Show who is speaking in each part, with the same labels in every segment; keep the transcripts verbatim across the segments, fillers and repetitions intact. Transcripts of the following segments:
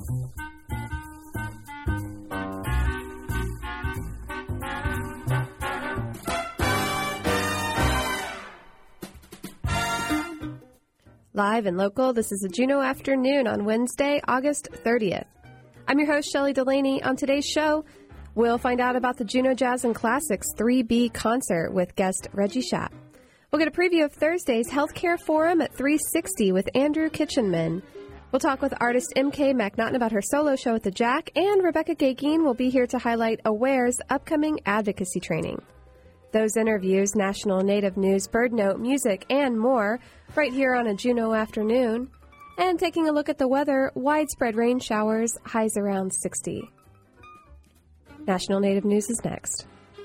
Speaker 1: Live and local, this is a Juneau Afternoon on Wednesday, August thirtieth. I'm your host, Shelley Delaney. On today's show, we'll find out about the Juneau Jazz and Classics three B concert with guest Reggie Schaap. We'll get a preview of Thursday's Healthcare Forum at three sixty with Andrew Kitchenman. We'll talk with artist M K McNaughton about her solo show at the Jack, and Rebecca Gagin will be here to highlight AWARE's upcoming advocacy training. Those interviews, national native news, bird note, music, and more right here on a Juneau Afternoon. And taking a look at the weather, widespread rain showers, highs around sixty. National Native News is next.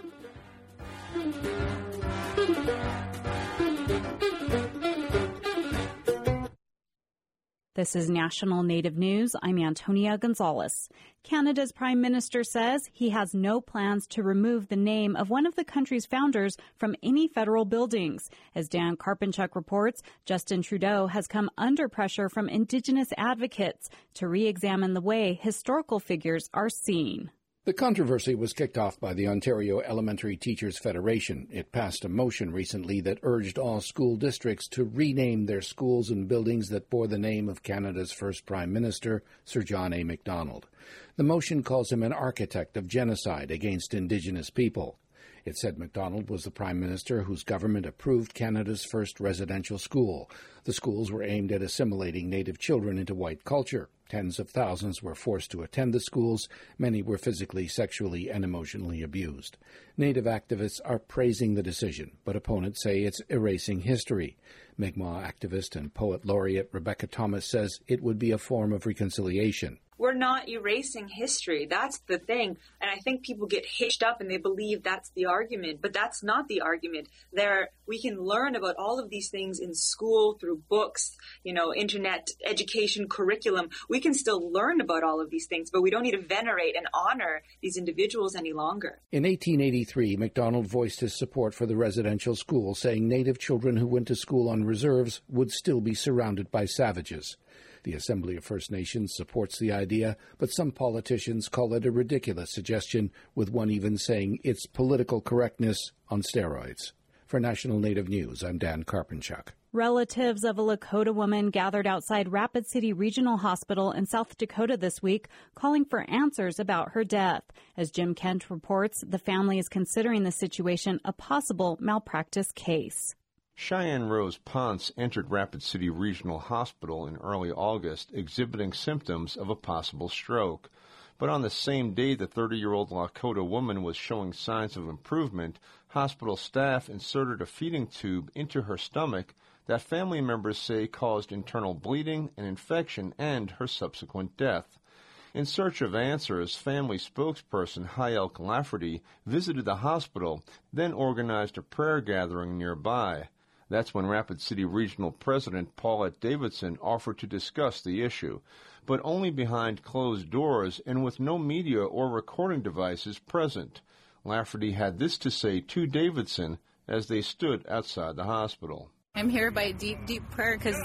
Speaker 2: This is National Native News. I'm Antonia Gonzalez. Canada's Prime Minister says he has no plans to remove the name of one of the country's founders from any federal buildings. As Dan Karpenchuk reports, Justin Trudeau has come under pressure from Indigenous advocates to re-examine the way historical figures are seen.
Speaker 3: The controversy was kicked off by the Ontario Elementary Teachers Federation. It passed a motion recently that urged all school districts to rename their schools and buildings that bore the name of Canada's first Prime Minister, Sir John A. Macdonald. The motion calls him an architect of genocide against Indigenous people. It said Macdonald was the Prime Minister whose government approved Canada's first residential school. The schools were aimed at assimilating Native children into white culture. Tens of thousands were forced to attend the schools. Many were physically, sexually, and emotionally abused. Native activists are praising the decision, but opponents say it's erasing history. Mi'kmaq activist and poet laureate Rebecca Thomas says it would be a form of reconciliation.
Speaker 4: We're not erasing history. That's the thing. And I think people get hitched up and they believe that's the argument, but that's not the argument. There, we can learn about all of these things in school through books, you know, internet, education, curriculum. We can still learn about all of these things, but we don't need to venerate and honor these individuals any longer.
Speaker 3: In eighteen eighty-three, Macdonald voiced his support for the residential school, saying Native children who went to school on reserves would still be surrounded by savages. The Assembly of First Nations supports the idea, but some politicians call it a ridiculous suggestion, with one even saying it's political correctness on steroids. For National Native News, I'm Dan Karpenchuk.
Speaker 2: Relatives of a Lakota woman gathered outside Rapid City Regional Hospital in South Dakota this week, calling for answers about her death. As Jim Kent reports, the family is considering the situation a possible malpractice case.
Speaker 5: Cheyenne Rose Ponce entered Rapid City Regional Hospital in early August exhibiting symptoms of a possible stroke. But on the same day the thirty-year-old Lakota woman was showing signs of improvement, hospital staff inserted a feeding tube into her stomach that family members say caused internal bleeding, an infection, and her subsequent death. In search of answers, family spokesperson Hayelk Lafferty visited the hospital, then organized a prayer gathering nearby. That's when Rapid City Regional President Paulette Davidson offered to discuss the issue, but only behind closed doors and with no media or recording devices present. Lafferty had this to say to Davidson as they stood outside the hospital.
Speaker 6: I'm here by deep, deep prayer because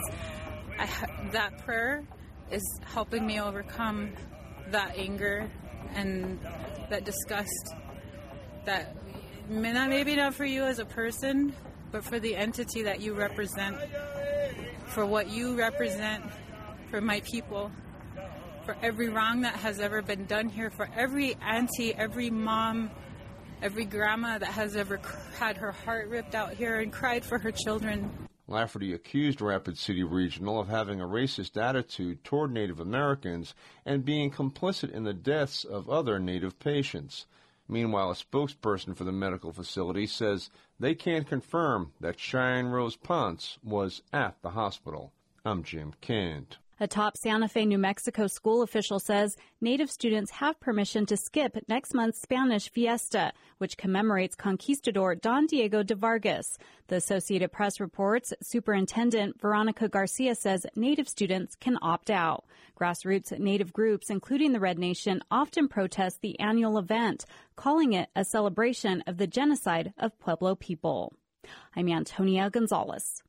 Speaker 6: that prayer is helping me overcome that anger and that disgust that maybe not for you as a person, but for the entity that you represent, for what you represent, for my people, for every wrong that has ever been done here, for every auntie, every mom, every grandma that has ever had her heart ripped out here and cried for her children.
Speaker 5: Lafferty accused Rapid City Regional of having a racist attitude toward Native Americans and being complicit in the deaths of other Native patients. Meanwhile, a spokesperson for the medical facility says they can't confirm that Cheyenne Rose Ponce was at the hospital. I'm Jim Kent.
Speaker 2: A top Santa Fe, New Mexico school official says Native students have permission to skip next month's Spanish Fiesta, which commemorates conquistador Don Diego de Vargas. The Associated Press reports Superintendent Veronica Garcia says Native students can opt out. Grassroots Native groups, including the Red Nation, often protest the annual event, calling it a celebration of the genocide of Pueblo people. I'm Antonia Gonzalez.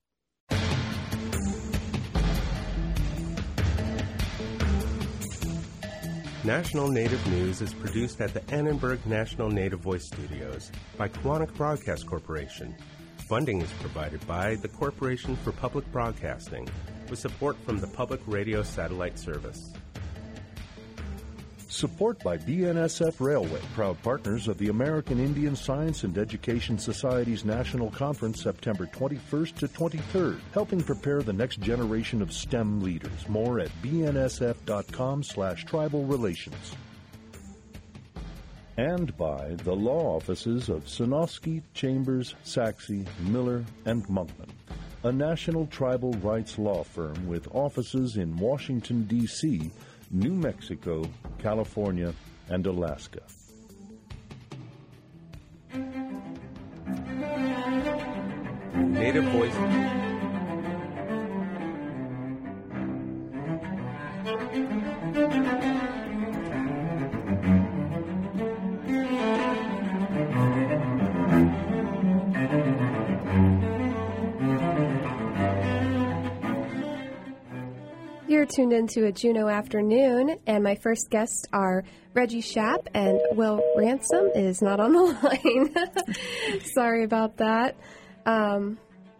Speaker 7: National Native News is produced at the Annenberg National Native Voice Studios by Kiwanis Broadcast Corporation. Funding is provided by the Corporation for Public Broadcasting, with support from the Public Radio Satellite Service.
Speaker 8: Support by B N S F Railway, proud partners of the American Indian Science and Education Society's National Conference September twenty-first to twenty-third, helping prepare the next generation of STEM leaders. More at b n s f dot com slash tribal relations. And by the law offices of Sinofsky, Chambers, Saxe, Miller, and Monkman, a national tribal rights law firm with offices in Washington, D C, New Mexico, California, and Alaska.
Speaker 7: Native Voice.
Speaker 1: You're tuned into a Juneau Afternoon, and my first guests are Reggie Schaap, and Will Ransom is not on the line. Sorry about that. Um,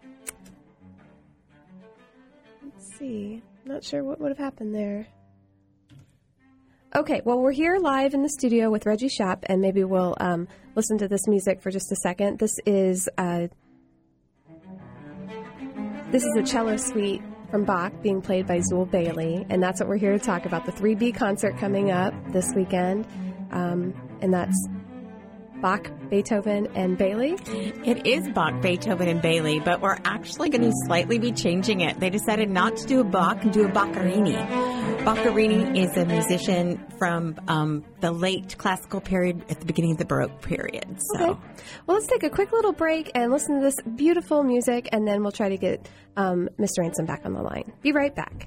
Speaker 1: let's see. Not sure what would have happened there. Okay, well, we're here live in the studio with Reggie Schaap, and maybe we'll um, listen to this music for just a second. This is uh, this is a cello suite from Bach being played by Zul Bailey, and that's what we're here to talk about, the three B concert coming up this weekend, um, and that's Bach, Beethoven, and Bailey?
Speaker 9: It is Bach, Beethoven, and Bailey, but we're actually going to slightly be changing it. They decided not to do a Bach and do a Boccherini. Boccherini is a musician from um, the late classical period at the beginning of the Baroque period. So.
Speaker 1: Okay. Well, let's take a quick little break and listen to this beautiful music, and then we'll try to get um, Mister Ransom back on the line. Be right back.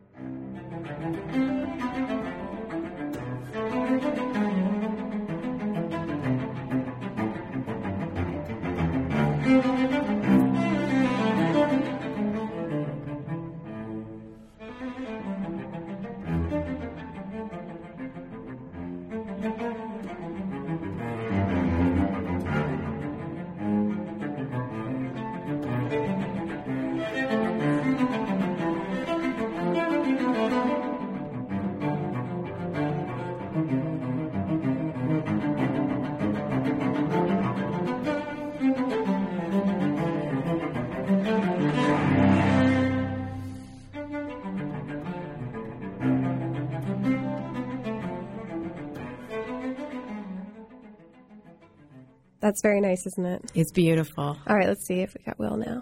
Speaker 1: That's very nice, isn't it?
Speaker 9: It's beautiful.
Speaker 1: All right, let's see if we got Will now.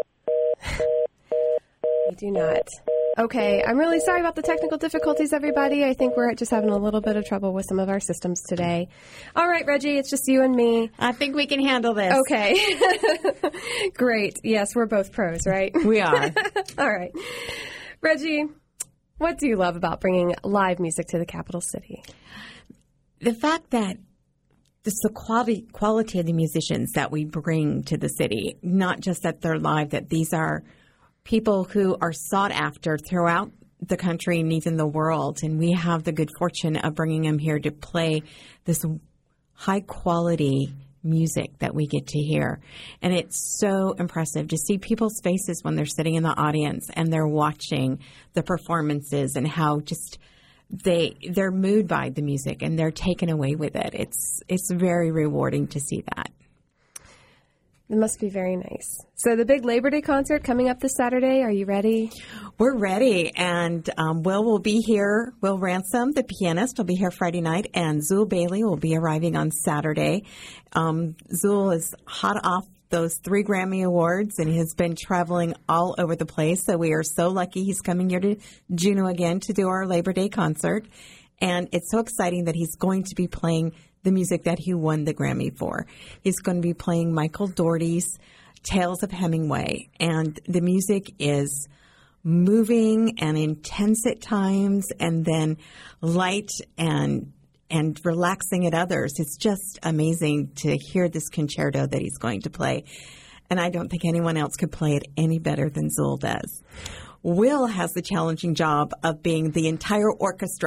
Speaker 1: We do not. Okay, I'm really sorry about the technical difficulties, everybody. I think we're just having a little bit of trouble with some of our systems today. All right, Reggie, it's just you and me.
Speaker 9: I think we can handle this.
Speaker 1: Okay. Great. Yes, we're both pros, right?
Speaker 9: We are.
Speaker 1: All right. Reggie, what do you love about bringing live music to the capital city?
Speaker 9: The fact that This is the quality quality of the musicians that we bring to the city, not just that they're live, that these are people who are sought after throughout the country and even the world. And we have the good fortune of bringing them here to play this high-quality music that we get to hear. And it's so impressive to see people's faces when they're sitting in the audience and they're watching the performances and how just they they're moved by the music and they're taken away with it. It's it's very rewarding to see that.
Speaker 1: It must be very nice. So the big Labor Day concert coming up this Saturday, are you ready?
Speaker 9: We're ready, and um, Will will be here. Will Ransom, the pianist, will be here Friday night, and Zul Bailey will be arriving on Saturday. Um, Zul is hot off those three Grammy Awards, and he has been traveling all over the place, so we are so lucky he's coming here to Juneau again to do our Labor Day concert. And it's so exciting that he's going to be playing the music that he won the Grammy for. He's going to be playing Michael Dougherty's Tales of Hemingway, and the music is moving and intense at times, and then light and and relaxing at others. It's just amazing to hear this concerto that he's going to play, and I don't think anyone else could play it any better than Zul does. Will has the challenging job of being the entire orchestra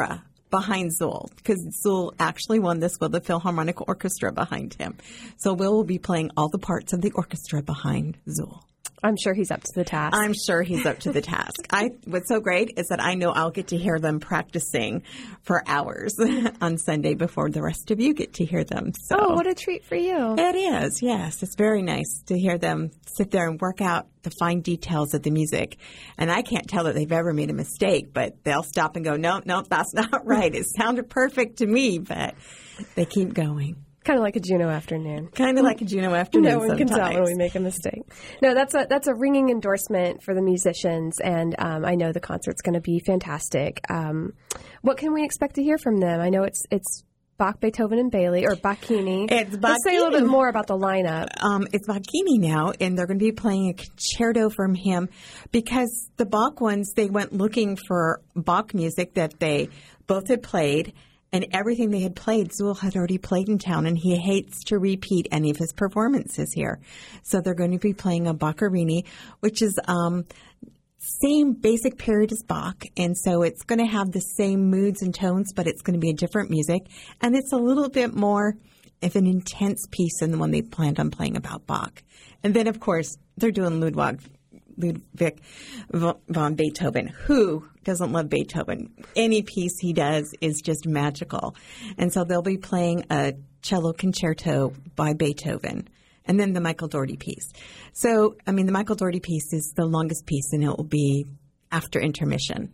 Speaker 9: behind Zool, because Zool actually won this with the Philharmonic Orchestra behind him. So Will will be playing all the parts of the orchestra behind Zool.
Speaker 1: I'm sure he's up to the task.
Speaker 9: I'm sure he's up to the task. I what's so great is that I know I'll get to hear them practicing for hours on Sunday before the rest of you get to hear them. So
Speaker 1: oh, what a treat for you.
Speaker 9: It is, yes. It's very nice to hear them sit there and work out the fine details of the music. And I can't tell that they've ever made a mistake, but they'll stop and go, no, no, that's not right. It sounded perfect to me, but they keep going.
Speaker 1: Kind of like a Juno afternoon.
Speaker 9: Kind of like a Juno afternoon.
Speaker 1: No one
Speaker 9: sometimes.
Speaker 1: can tell when we make a mistake. No, that's a that's a ringing endorsement for the musicians, and um, I know the concert's going to be fantastic. Um, what can we expect to hear from them? I know it's it's Bach, Beethoven, and Bailey, or Bacchini.
Speaker 9: It's Bacchini.
Speaker 1: Let's say a little bit more about the lineup.
Speaker 9: Um, it's Bacchini now, and they're going to be playing a concerto from him because the Bach ones, they went looking for Bach music that they both had played. And everything they had played, Zool had already played in town, and he hates to repeat any of his performances here. So they're going to be playing a Boccherini, which is um, same basic period as Bach. And so it's going to have the same moods and tones, but it's going to be a different music. And it's a little bit more of an intense piece than the one they planned on playing about Bach. And then, of course, they're doing Ludwig. Ludwig von Beethoven. Who doesn't love Beethoven? Any piece he does is just magical. And so they'll be playing a cello concerto by Beethoven and then the Michael Daugherty piece. So, I mean, the Michael Daugherty piece is the longest piece, and it will be after intermission.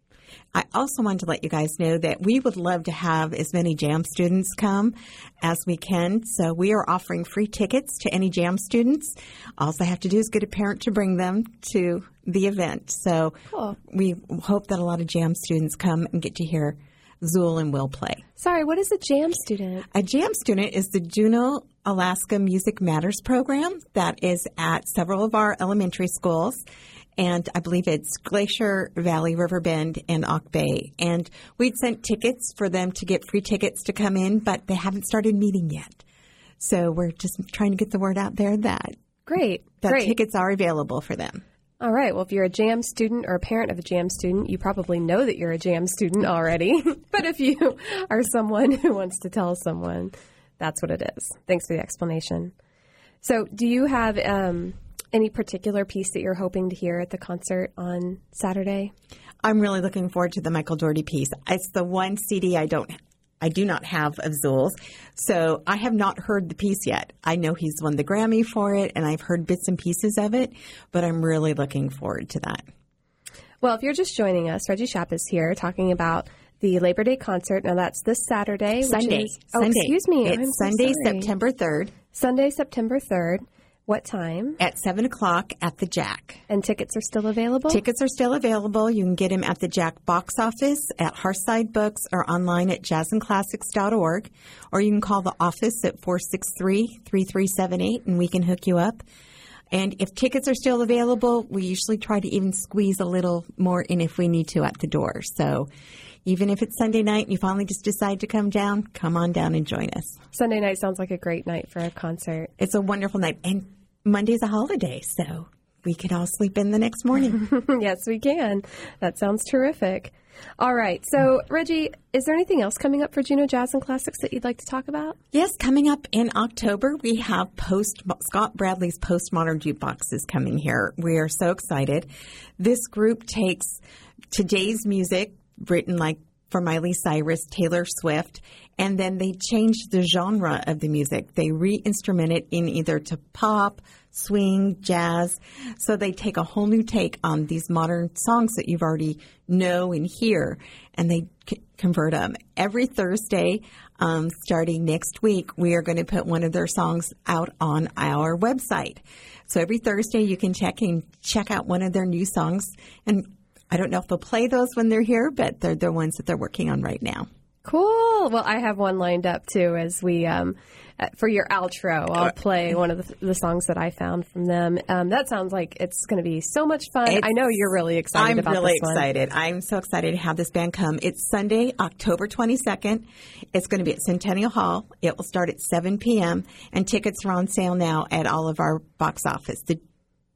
Speaker 9: I also wanted to let you guys know that we would love to have as many JAM students come as we can. So we are offering free tickets to any JAM students. All they have to do is get a parent to bring them to the event. So cool. We hope that a lot of JAM students come and get to hear Zool and Will play.
Speaker 1: Sorry, what is a JAM student?
Speaker 9: A JAM student is the Juneau, Alaska Music Matters program that is at several of our elementary schools. And I believe it's Glacier Valley, Riverbend, and Auk Bay. And we'd sent tickets for them to get free tickets to come in, but they haven't started meeting yet. So we're just trying to get the word out there that
Speaker 1: great,
Speaker 9: that
Speaker 1: great.
Speaker 9: tickets are available for them.
Speaker 1: All right. Well, if you're a JAM student or a parent of a JAM student, you probably know that you're a JAM student already. But if you are someone who wants to tell someone, that's what it is. Thanks for the explanation. So do you have um, any particular piece that you're hoping to hear at the concert on Saturday?
Speaker 9: I'm really looking forward to the Michael Daugherty piece. It's the one C D I don't I do not have of Zool's, so I have not heard the piece yet. I know he's won the Grammy for it, and I've heard bits and pieces of it, but I'm really looking forward to that.
Speaker 1: Well, if you're just joining us, Reggie Schaap is here talking about the Labor Day concert. Now, that's this Saturday.
Speaker 9: Sunday.
Speaker 1: Which is, oh,
Speaker 9: Sunday.
Speaker 1: excuse me.
Speaker 9: It's
Speaker 1: I'm
Speaker 9: Sunday,
Speaker 1: so sorry.
Speaker 9: September third.
Speaker 1: Sunday, September third. What time?
Speaker 9: At seven o'clock at the Jack.
Speaker 1: And tickets are still available?
Speaker 9: Tickets are still available. You can get them at the Jack box office, at Hearthside Books, or online at jazz and classics dot org. Or you can call the office at four six three, three three seven eight, and we can hook you up. And if tickets are still available, we usually try to even squeeze a little more in if we need to at the door. So even if it's Sunday night and you finally just decide to come down, come on down and join us.
Speaker 1: Sunday night sounds like a great night for a concert.
Speaker 9: It's a wonderful night. And Monday's a holiday, so we can all sleep in the next morning.
Speaker 1: Yes, we can. That sounds terrific. All right. So, Reggie, is there anything else coming up for Juneau Jazz and Classics that you'd like to talk about?
Speaker 9: Yes, coming up in October, we have post Scott Bradley's Postmodern Jukeboxes coming here. We are so excited. This group takes today's music, written like for Miley Cyrus, Taylor Swift, and then they change the genre of the music. They re-instrument it in either to pop, swing, jazz. So they take a whole new take on these modern songs that you've already know and hear, and they c- convert them. Every Thursday, um, starting next week, we are going to put one of their songs out on our website. So every Thursday, you can check and check out one of their new songs, and I don't know if they'll play those when they're here, but they're the ones that they're working on right now.
Speaker 1: Cool. Well, I have one lined up, too, as we, um, for your outro, I'll play one of the, the songs that I found from them. Um, that sounds like it's going to be so much fun.
Speaker 9: It's,
Speaker 1: I know you're really excited
Speaker 9: I'm
Speaker 1: about
Speaker 9: really
Speaker 1: this one.
Speaker 9: excited. I'm so excited to have this band come. It's Sunday, October twenty-second. It's going to be at Centennial Hall. It will start at seven p.m., and tickets are on sale now at all of our box office. The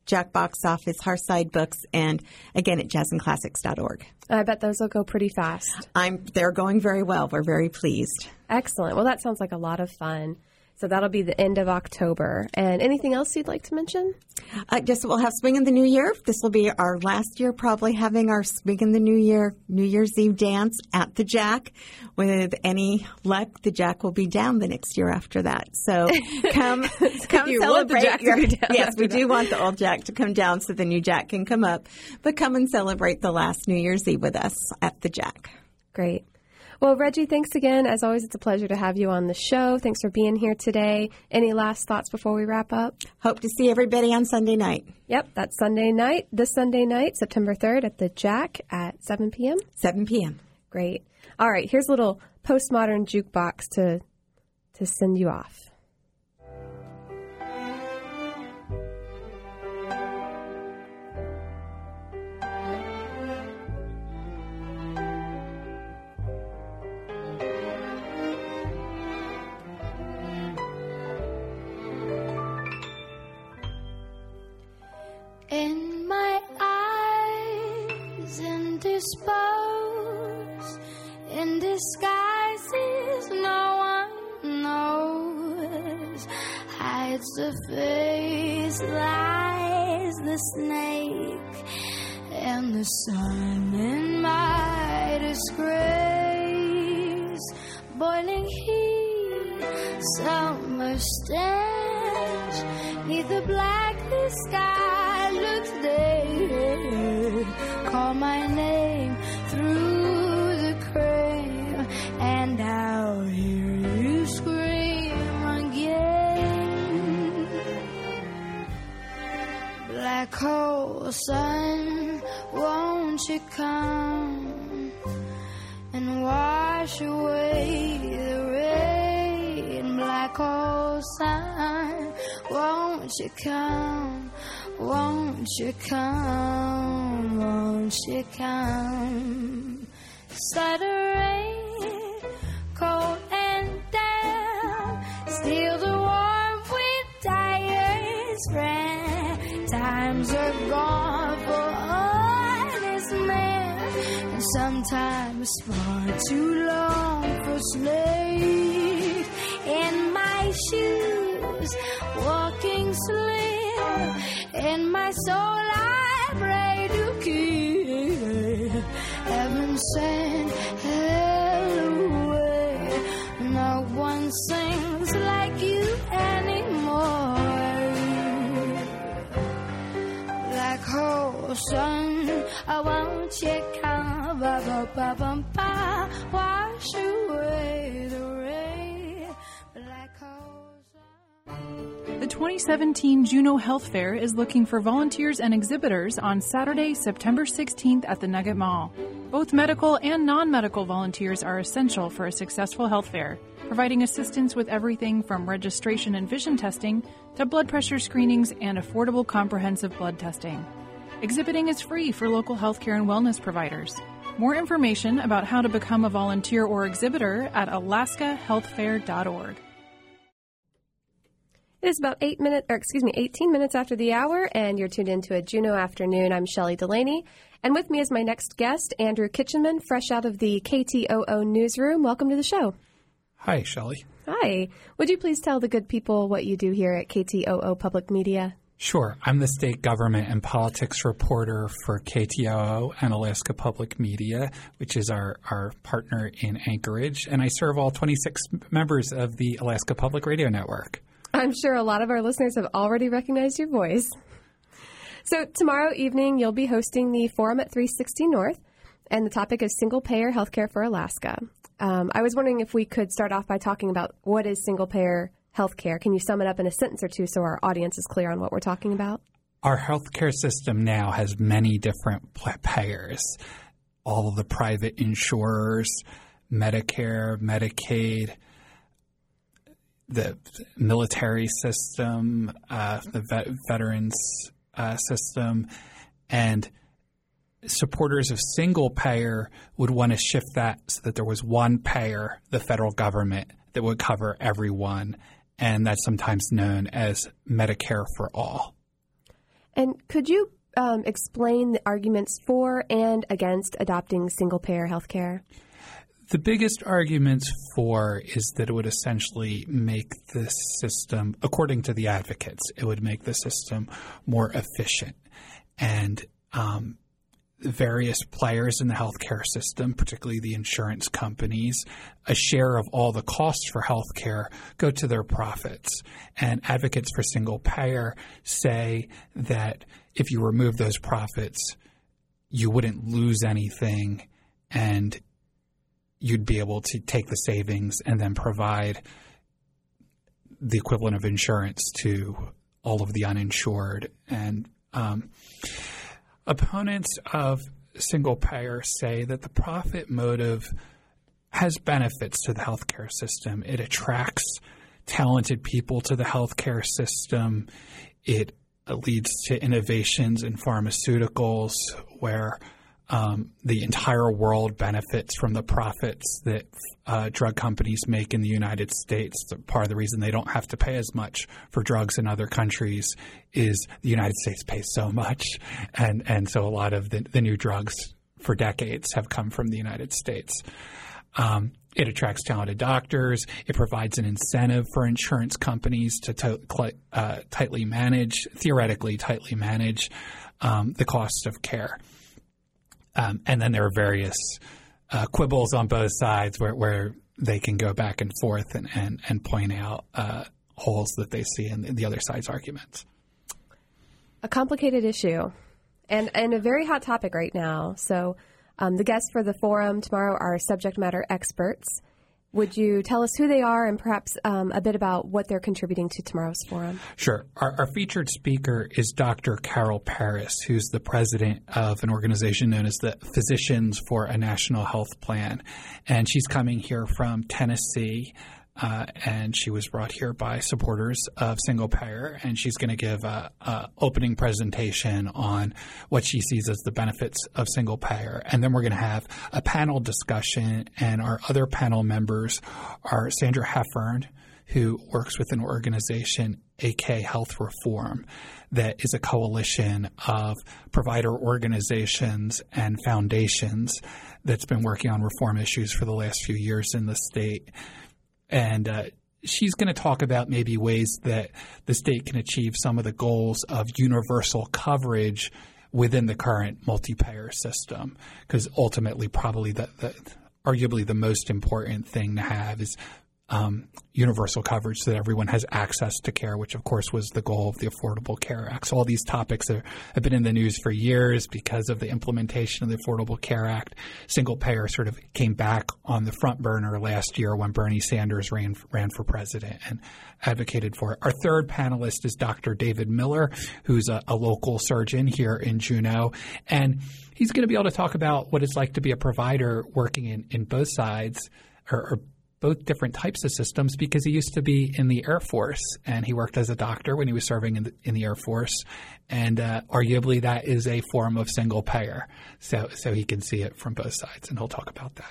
Speaker 9: Jack box office, Hearthside Books, and again at jazz and classics dot org.
Speaker 1: I bet those will go pretty fast.
Speaker 9: I'm, they're going very well. We're very pleased.
Speaker 1: Excellent. Well, that sounds like a lot of fun. So that'll be the end of October. And anything else you'd like to mention?
Speaker 9: I guess we'll have Swing in the New Year. This will be our last year probably having our Swing in the New Year New Year's Eve dance at the Jack. With any luck, the Jack will be down the next year after that. So come come
Speaker 1: you
Speaker 9: celebrate.
Speaker 1: want the Jack
Speaker 9: your,
Speaker 1: to be down
Speaker 9: yes, we
Speaker 1: that.
Speaker 9: do want the old Jack to come down so the new Jack can come up. But come and celebrate the last New Year's Eve with us at the Jack.
Speaker 1: Great. Well, Reggie, thanks again. As always, it's a pleasure to have you on the show. Thanks for being here today. Any last thoughts before we wrap up?
Speaker 9: Hope to see everybody on Sunday night.
Speaker 1: Yep, that's Sunday night, this Sunday night, September third at the Jack at seven p.m.?
Speaker 9: seven p.m.
Speaker 1: Great. All right, here's a little postmodern jukebox to to send you off.
Speaker 10: In my eyes, indisposed, in disguises no one knows, hides the face, lies the snake, and the sun in my disgrace, boiling heat, summer stench, neath the blackless sky. Looks dead. Call my name through the crane, and I'll hear you scream again. Black hole sun, won't you come and wash away the rain? Black hole sun, won't you come? Won't you come, won't you come? Start a rain, cold and damp, steal the warmth with tired friend. Times are gone for honest men, and sometimes far too long for slave. In my shoes, walking slim, in my soul I pray to keep heaven sent hell away. No one sings like you anymore. Black hole sun, I won't you come, ba ba ba ba ba, wash away the rain. Black hole sun.
Speaker 11: The twenty seventeen Juneau Health Fair is looking for volunteers and exhibitors on Saturday, September sixteenth at the Nugget Mall. Both medical and non-medical volunteers are essential for a successful health fair, providing assistance with everything from registration and vision testing to blood pressure screenings and affordable comprehensive blood testing. Exhibiting is free for local healthcare and wellness providers. More information about how to become a volunteer or exhibitor at alaska health fair dot org.
Speaker 1: It is about eight minutes, or excuse me, eighteen minutes after the hour, and you're tuned into a Juneau Afternoon. I'm Shelley Delaney, and with me is my next guest, Andrew Kitchenman, fresh out of the K T O O newsroom. Welcome to the show.
Speaker 12: Hi, Shelley.
Speaker 1: Hi. Would you please tell the good people what you do here at K T O O Public Media?
Speaker 12: Sure. I'm the state government and politics reporter for K T O O and Alaska Public Media, which is our, our partner in Anchorage, and I serve all twenty-six members of the Alaska Public Radio Network.
Speaker 1: I'm sure a lot of our listeners have already recognized your voice. So tomorrow evening, you'll be hosting the Forum at three sixty North, and the topic is single-payer healthcare for Alaska. Um, I was wondering if we could start off by talking about what is single-payer healthcare. Can you sum it up in a sentence or two so our audience is clear on what we're talking about?
Speaker 12: Our healthcare system now has many different payers. All of the private insurers, Medicare, Medicaid, the military system, uh, the vet- veterans uh, system, and supporters of single payer would want to shift that so that there was one payer, the federal government, that would cover everyone, and that's sometimes known as Medicare for All.
Speaker 1: And could you um, explain the arguments for and against adopting single-payer health care?
Speaker 12: The biggest arguments for is that it would essentially make the system, according to the advocates, it would make the system more efficient. And um, various players in the healthcare system, particularly the insurance companies, a share of all the costs for healthcare go to their profits. And advocates for single payer say that if you remove those profits, you wouldn't lose anything, and you'd be able to take the savings and then provide the equivalent of insurance to all of the uninsured. And um, opponents of single payer say that the profit motive has benefits to the healthcare system. It attracts talented people to the healthcare system. It leads to innovations in pharmaceuticals where Um, the entire world benefits from the profits that uh, drug companies make in the United States. Part of the reason they don't have to pay as much for drugs in other countries is the United States pays so much. And, and so a lot of the, the new drugs for decades have come from the United States. Um, it attracts talented doctors. It provides an incentive for insurance companies to to- uh, tightly manage, theoretically tightly manage um, the costs of care. Um, and then there are various uh, quibbles on both sides where, where they can go back and forth and, and, and point out uh, holes that they see in the other side's arguments.
Speaker 1: A complicated issue and, and a very hot topic right now. So um, the guests for the forum tomorrow are subject matter experts. Would you tell us who they are and perhaps um, a bit about what they're contributing to tomorrow's forum?
Speaker 12: Sure. Our, our featured speaker is Doctor Carol Paris, who's the president of an organization known as the Physicians for a National Health Plan. And she's coming here from Tennessee, uh, and she was brought here by supporters of single payer. And she's going to give a, a opening presentation on what she sees as the benefits of single payer. And then we're going to have a panel discussion, and our other panel members are Sandra Heffern, who works with an organization, A K Health Reform, that is a coalition of provider organizations and foundations that's been working on reform issues for the last few years in the state. And uh, she's going to talk about maybe ways that the state can achieve some of the goals of universal coverage within the current multi-payer system, because ultimately probably the, the arguably the most important thing to have is um, universal coverage so that everyone has access to care, which of course was the goal of the Affordable Care Act. So all these topics are, have been in the news for years because of the implementation of the Affordable Care Act. Single payer sort of came back on the front burner last year when Bernie Sanders ran, ran for president and advocated for it. Our third panelist is Doctor David Miller, who's a, a local surgeon here in Juneau. And he's going to be able to talk about what it's like to be a provider working in, in both sides or, or both different types of systems, because he used to be in the Air Force and he worked as a doctor when he was serving in the, in the Air Force. And uh, arguably that is a form of single payer. So so he can see it from both sides, and he'll talk about that.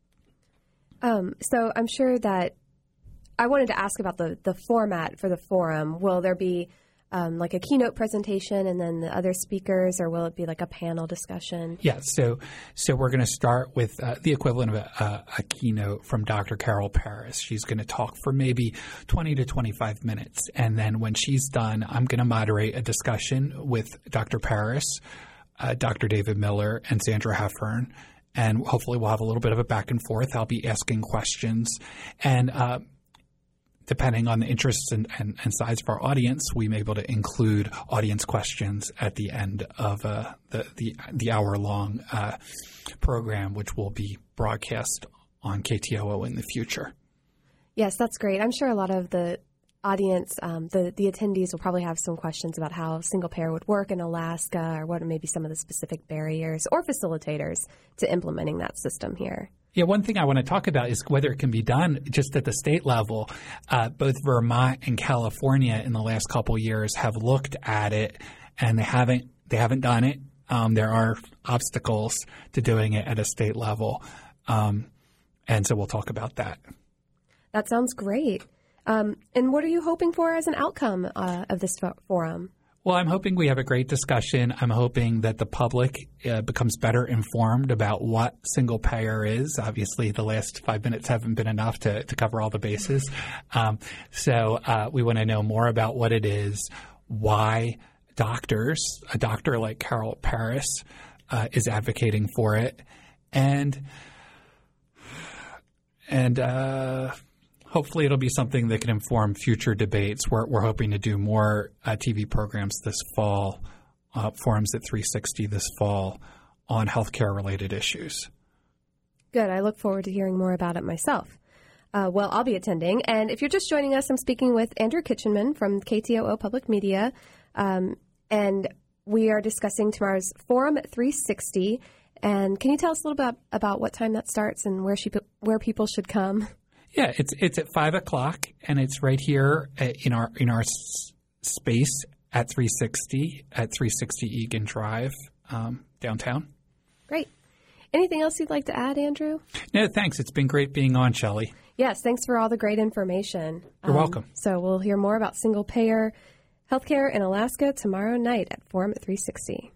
Speaker 1: Um, so I'm sure that I wanted to ask about the, the format for the forum. Will there be Um, like a keynote presentation and then the other speakers, or will it be like a panel discussion?
Speaker 12: Yeah, so so we're going to start with uh, the equivalent of a, a, a keynote from Doctor Carol Paris. She's going to talk for maybe twenty to twenty-five minutes. And then when she's done, I'm going to moderate a discussion with Doctor Paris, uh, Doctor David Miller, and Sandra Heffern. And hopefully we'll have a little bit of a back and forth. I'll be asking questions. And uh depending on the interests and, and, and size of our audience, we may be able to include audience questions at the end of uh, the, the, the hour-long uh, program, which will be broadcast on K T O O in the future.
Speaker 1: Yes, that's great. I'm sure a lot of the audience, um, the, the attendees will probably have some questions about how single payer would work in Alaska, or what are maybe some of the specific barriers or facilitators to implementing that system here.
Speaker 12: Yeah, one thing I want to talk about is whether it can be done just at the state level. Uh, both Vermont and California in the last couple of years have looked at it, and they haven't they haven't done it. Um, there are obstacles to doing it at a state level, um, and so we'll talk about that.
Speaker 1: That sounds great. Um, and what are you hoping for as an outcome uh, of this forum?
Speaker 12: Well, I'm hoping we have a great discussion. I'm hoping that the public uh, becomes better informed about what single payer is. Obviously, the last five minutes haven't been enough to, to cover all the bases. Um, so uh, we want to know more about what it is, why doctors, a doctor like Carol Paris, uh, is advocating for it, and and uh, hopefully it'll be something that can inform future debates. We're, we're hoping to do more uh, T V programs this fall, uh, forums at three sixty this fall on healthcare-related issues.
Speaker 1: Good. I look forward to hearing more about it myself. Uh, well, I'll be attending. And if you're just joining us, I'm speaking with Andrew Kitchenman from K T O O Public Media. Um, and we are discussing tomorrow's Forum at three sixty. And can you tell us a little bit about what time that starts and where she, where people should come?
Speaker 12: Yeah, it's it's at five o'clock, and it's right here in our in our s- space at three sixty at three sixty Egan Drive, um, downtown.
Speaker 1: Great. Anything else you'd like to add, Andrew?
Speaker 12: No, thanks. It's been great being on, Shelley.
Speaker 1: Yes, thanks for all the great information.
Speaker 12: You're um, welcome.
Speaker 1: So we'll hear more about single-payer healthcare in Alaska tomorrow night at Forum at three sixty.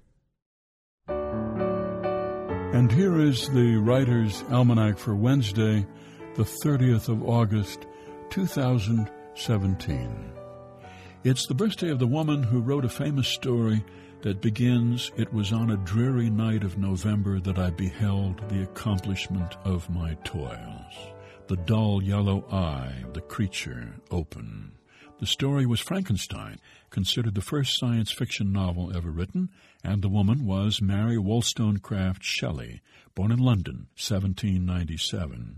Speaker 13: And here is the Writer's Almanac for Wednesday, the thirtieth of August, two thousand seventeen. It's the birthday of the woman who wrote a famous story that begins, "It was on a dreary night of November that I beheld the accomplishment of my toils. The dull yellow eye of the creature open." The story was Frankenstein, considered the first science fiction novel ever written, and the woman was Mary Wollstonecraft Shelley, born in London, seventeen ninety-seven.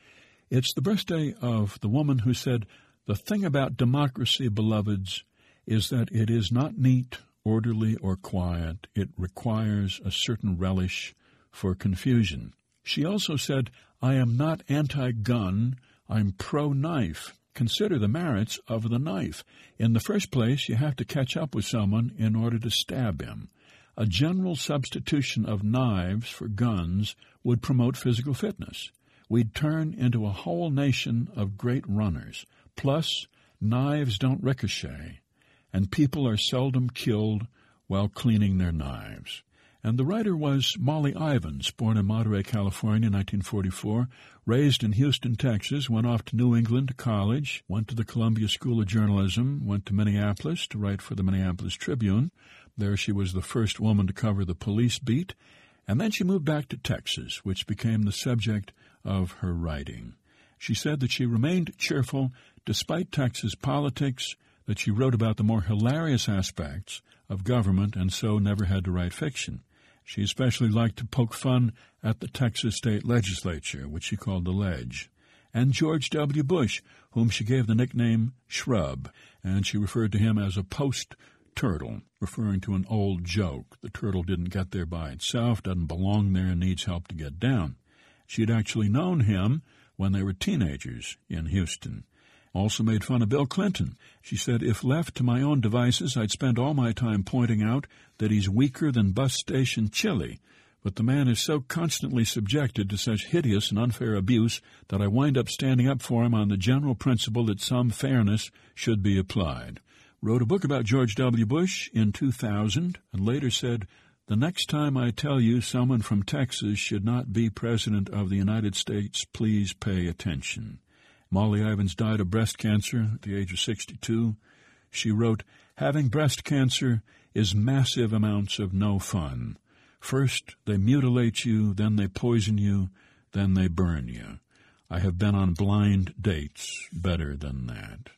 Speaker 13: It's the birthday of the woman who said, "The thing about democracy, beloveds, is that it is not neat, orderly, or quiet. It requires a certain relish for confusion." She also said, "I am not anti-gun, I'm pro-knife. Consider the merits of the knife. In the first place, you have to catch up with someone in order to stab him. A general substitution of knives for guns would promote physical fitness. We'd turn into a whole nation of great runners. Plus, knives don't ricochet, and people are seldom killed while cleaning their knives." And the writer was Molly Ivins, born in Monterey, California, nineteen forty-four, raised in Houston, Texas, went off to New England to college, went to the Columbia School of Journalism, went to Minneapolis to write for the Minneapolis Tribune. There she was the first woman to cover the police beat, and then she moved back to Texas, which became the subject of her writing. She said that she remained cheerful despite Texas politics, that she wrote about the more hilarious aspects of government and so never had to write fiction. She especially liked to poke fun at the Texas state legislature, which she called the Ledge, and George W. Bush, whom she gave the nickname Shrub, and she referred to him as a post-turtle, referring to an old joke. The turtle didn't get there by itself, doesn't belong there, and needs help to get down. She had actually known him when they were teenagers in Houston. Also made fun of Bill Clinton. She said, "If left to my own devices, I'd spend all my time pointing out that he's weaker than bus station chili. But the man is so constantly subjected to such hideous and unfair abuse that I wind up standing up for him on the general principle that some fairness should be applied." Wrote a book about George W. Bush in two thousand, and later said, "The next time I tell you someone from Texas should not be President of the United States, please pay attention." Molly Ivins died of breast cancer at the age of sixty-two. She wrote, "Having breast cancer is massive amounts of no fun. First they mutilate you, then they poison you, then they burn you. I have been on blind dates better than that."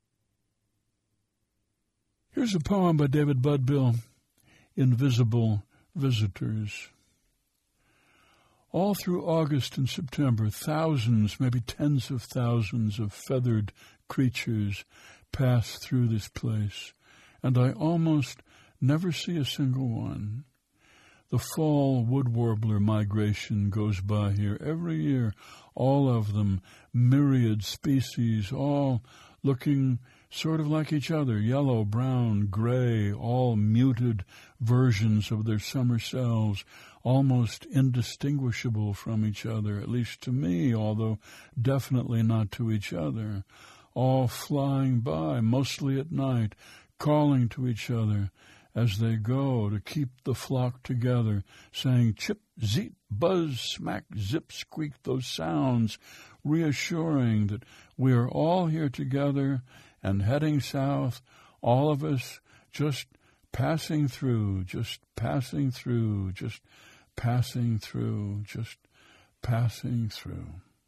Speaker 13: Here's a poem by David Budbill, "Invisible Visitors." All through August and September, thousands, maybe tens of thousands of feathered creatures pass through this place, and I almost never see a single one. The fall wood warbler migration goes by here every year, all of them, myriad species, all looking sort of like each other, yellow, brown, gray, all muted versions of their summer selves, almost indistinguishable from each other, at least to me, although definitely not to each other, all flying by, mostly at night, calling to each other as they go to keep the flock together, saying chip, zeep, buzz, smack, zip, squeak, those sounds, reassuring that we are all here together and heading south, all of us just passing through, just passing through, just passing through, just passing through.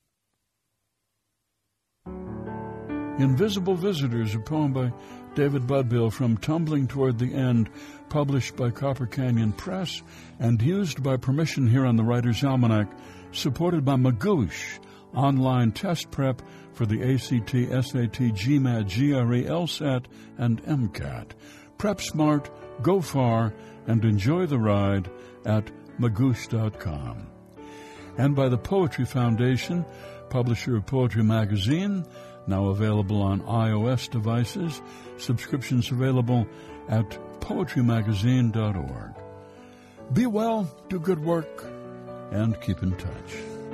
Speaker 13: Invisible Visitors, a poem by David Budbill from Tumbling Toward the End, published by Copper Canyon Press and used by permission here on the Writer's Almanac, supported by Magoosh, online test prep for the A C T, S A T, GMAT, G R E, LSAT, and MCAT. Prep smart, go far, and enjoy the ride at magoosh dot com. And by the Poetry Foundation, publisher of Poetry Magazine, now available on iOS devices. Subscriptions available at poetry magazine dot org. Be well, do good work, and keep in touch.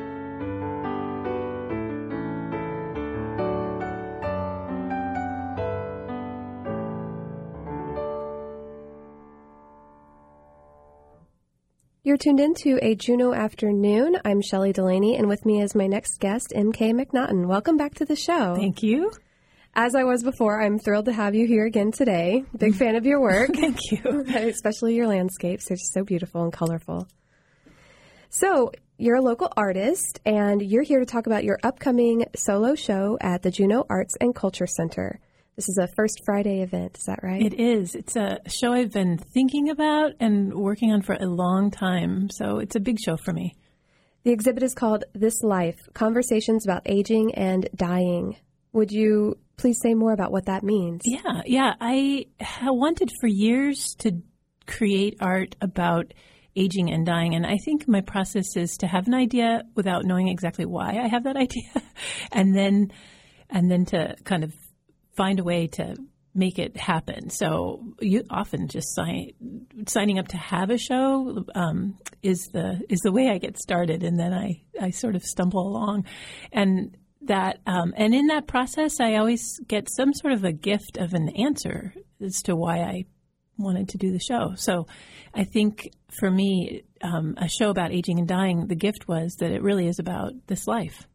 Speaker 1: You're tuned into a Juno Afternoon. I'm Shelley Delaney, and with me is my next guest, M K McNaughton. Welcome back to the show.
Speaker 14: Thank you.
Speaker 1: As I was before, I'm thrilled to have you here again today. Big fan of your work.
Speaker 14: Thank you.
Speaker 1: Especially your landscapes. They're just so beautiful and colorful. So, you're a local artist, and you're here to talk about your upcoming solo show at the Juneau Arts and Culture Center. This is a First Friday event, is that right?
Speaker 14: It is. It's a show I've been thinking about and working on for a long time, so it's a big show for me.
Speaker 1: The exhibit is called This Life, Conversations About Aging and Dying. Would you please say more about what that means?
Speaker 14: Yeah, yeah. I wanted for years to create art about aging and dying, and I think my process is to have an idea without knowing exactly why I have that idea, and then and then to kind of find a way to make it happen. So you often just sign, signing up to have a show um, is the is the way I get started, and then I, I sort of stumble along. And that um, and in that process, I always get some sort of a gift of an answer as to why I wanted to do the show. So I think for me, um, a show about aging and dying, the gift was that it really is about this life.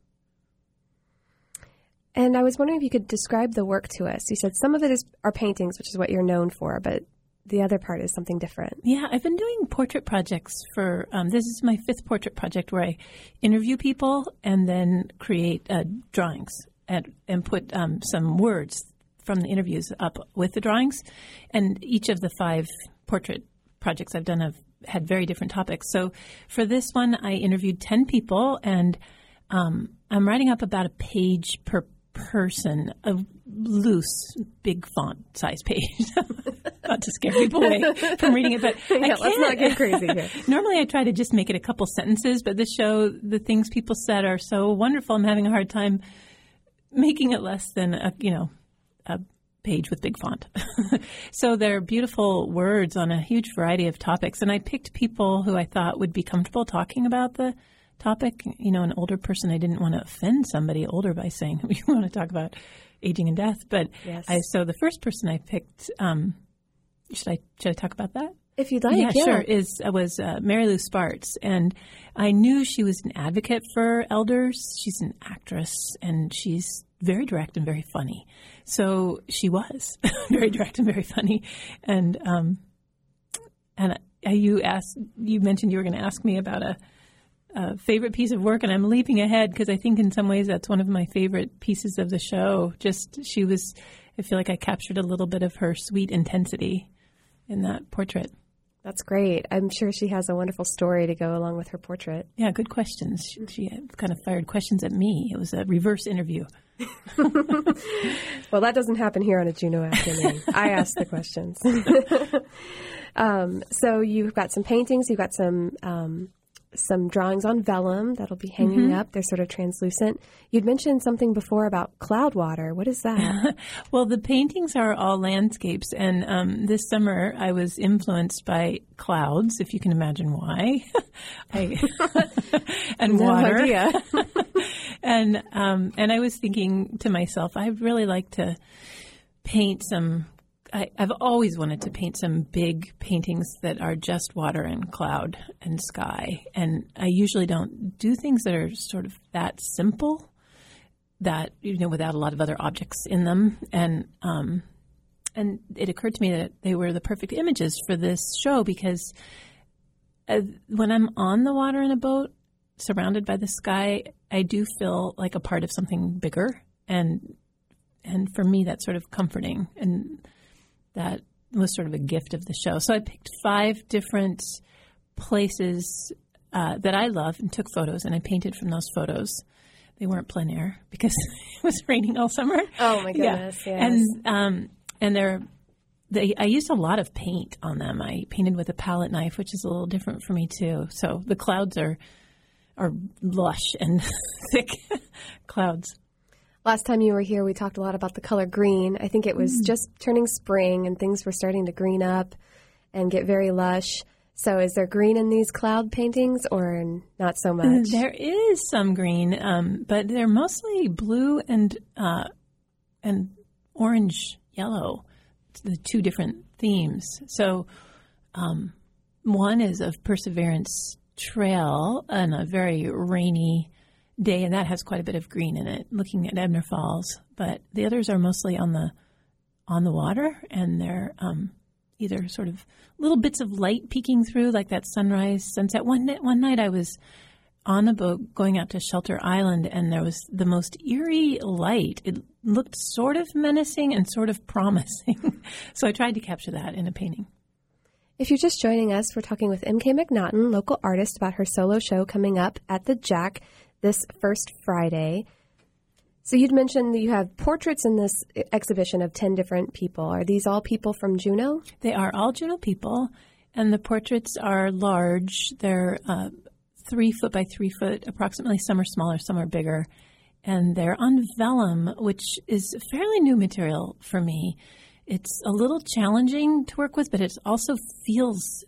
Speaker 1: And I was wondering if you could describe the work to us. You said some of it is are paintings, which is what you're known for, but the other part is something different.
Speaker 14: Yeah, I've been doing portrait projects for, um, this is my fifth portrait project where I interview people and then create uh, drawings and, and put um, some words from the interviews up with the drawings. And each of the five portrait projects I've done have had very different topics. So for this one, I interviewed ten people, and um, I'm writing up about a page per person, a loose, big font size page. Not to scare people away from reading it, but
Speaker 1: yeah,
Speaker 14: I
Speaker 1: let's not get crazy here.
Speaker 14: Normally I try to just make it a couple sentences, but this show, the things people said are so wonderful, I'm having a hard time making it less than a, you know, a page with big font. So they're beautiful words on a huge variety of topics, and I picked people who I thought would be comfortable talking about the topic. You know, an older person, I didn't want to offend somebody older by saying we want to talk about aging and death. But
Speaker 1: yes.
Speaker 14: I, so the first person I picked, um, should I should I talk about that?
Speaker 1: If you'd like,
Speaker 14: yeah,
Speaker 1: yeah.
Speaker 14: sure. Is was uh, Mary Lou Spartz, and I knew she was an advocate for elders. She's an actress, and she's very direct and very funny. So she was very direct and very funny, and um, and you asked, you mentioned you were going to ask me about a. Uh, favorite piece of work, and I'm leaping ahead because I think in some ways that's one of my favorite pieces of the show. Just she was, I feel like I captured a little bit of her sweet intensity in that portrait.
Speaker 1: That's great. I'm sure she has a wonderful story to go along with her portrait.
Speaker 14: Yeah, good questions. She, she kind of fired questions at me. It was a reverse interview.
Speaker 1: Well, that doesn't happen here on a Juno Afternoon. I ask the questions. um, so you've got some paintings. You've got some... Um, some drawings on vellum that'll be hanging
Speaker 14: Mm-hmm.
Speaker 1: up. They're sort of translucent. You'd mentioned something before about cloud water. What is that?
Speaker 14: Well, the paintings are all landscapes, and um, this summer I was influenced by clouds, if you can imagine why, I, and
Speaker 1: no
Speaker 14: water.
Speaker 1: idea.
Speaker 14: and um, and I was thinking to myself, I'd really like to paint some I, I've always wanted to paint some big paintings that are just water and cloud and sky. And I usually don't do things that are sort of that simple, that, you know, without a lot of other objects in them. And um, and it occurred to me that they were the perfect images for this show because uh, when I'm on the water in a boat, surrounded by the sky, I do feel like a part of something bigger. And and for me, that's sort of comforting. And that was sort of a gift of the show. So I picked five different places uh, that I love and took photos, and I painted from those photos. They weren't plein air because it was raining all summer.
Speaker 1: Oh my goodness!
Speaker 14: Yeah.
Speaker 1: Yes.
Speaker 14: And um, and they're they. I used a lot of paint on them. I painted with a palette knife, which is a little different for me too. So the clouds are are lush and thick clouds.
Speaker 1: Last time you were here, we talked a lot about the color green. I think it was
Speaker 14: Mm.
Speaker 1: just turning spring and things were starting to green up and get very lush. So is there green in these cloud paintings or not so much?
Speaker 14: There is some green, um, but they're mostly blue and uh, and orange yellow, the two different themes. So um, one is of Perseverance Trail on a very rainy day, and that has quite a bit of green in it, looking at Ebner Falls. But the others are mostly on the on the water, and they're um, either sort of little bits of light peeking through, like that sunrise, sunset. One night, one night I was on a boat going out to Shelter Island, and there was the most eerie light. It looked sort of menacing and sort of promising. So I tried to capture that in a painting.
Speaker 1: If you're just joining us, we're talking with M K McNaughton, local artist, about her solo show coming up at the Jack this first Friday. So you'd mentioned that you have portraits in this exhibition of ten different people. Are these all people from Juneau?
Speaker 14: They are all Juneau people, and the portraits are large. They're uh, three foot by three foot, approximately. Some are smaller, some are bigger. And they're on vellum, which is fairly new material for me. It's a little challenging to work with, but it also feels,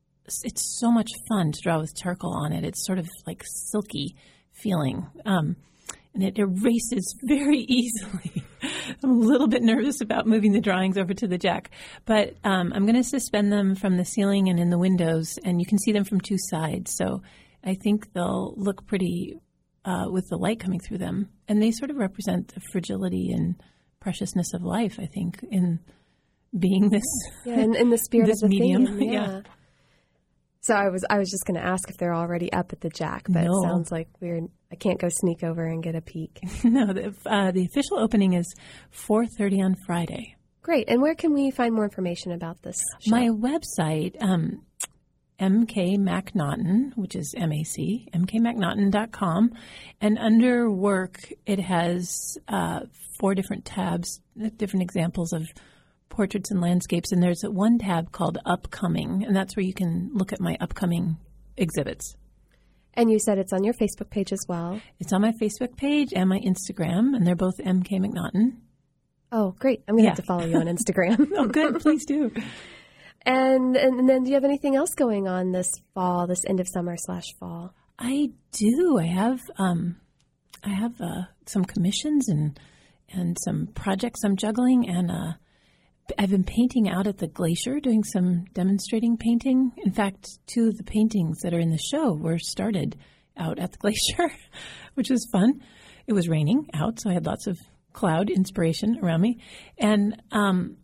Speaker 14: it's so much fun to draw with charcoal on it. It's sort of like silky feeling. Um, and it erases very easily. I'm a little bit nervous about moving the drawings over to the Jack, but um, I'm going to suspend them from the ceiling and in the windows, and you can see them from two sides. So I think they'll look pretty uh, with the light coming through them. And they sort of represent the fragility and preciousness of life, I think, in being this,
Speaker 1: yeah, in, in the spirit
Speaker 14: this
Speaker 1: of the
Speaker 14: medium.
Speaker 1: theme. Yeah.
Speaker 14: yeah.
Speaker 1: So I was I was just going to ask if they're already up at the Jack, but
Speaker 14: No.
Speaker 1: it sounds like we're I can't go sneak over and get a peek.
Speaker 14: No, the, uh, the official opening is four thirty on Friday.
Speaker 1: Great. And where can we find more information about this show?
Speaker 14: My website, um, M K McNaughton, which is M A C, M K McNaughton dot com. And under work, it has uh, four different tabs, different examples of portraits and landscapes. And there's one tab called Upcoming, and that's where you can look at my upcoming exhibits.
Speaker 1: And you said it's on your Facebook page as well.
Speaker 14: It's on my Facebook page and my Instagram, and they're both M K McNaughton.
Speaker 1: Oh, great. I'm going to
Speaker 14: Yeah.
Speaker 1: have to follow you on Instagram.
Speaker 14: Oh, good. Please do.
Speaker 1: And, and then do you have anything else going on this fall, this end of summer slash fall?
Speaker 14: I do. I have um, I have uh, some commissions and and some projects I'm juggling, and uh, I've been painting out at the glacier, doing some demonstrating painting. In fact, two of the paintings that are in the show were started out at the glacier, which was fun. It was raining out, so I had lots of cloud inspiration around me. And um,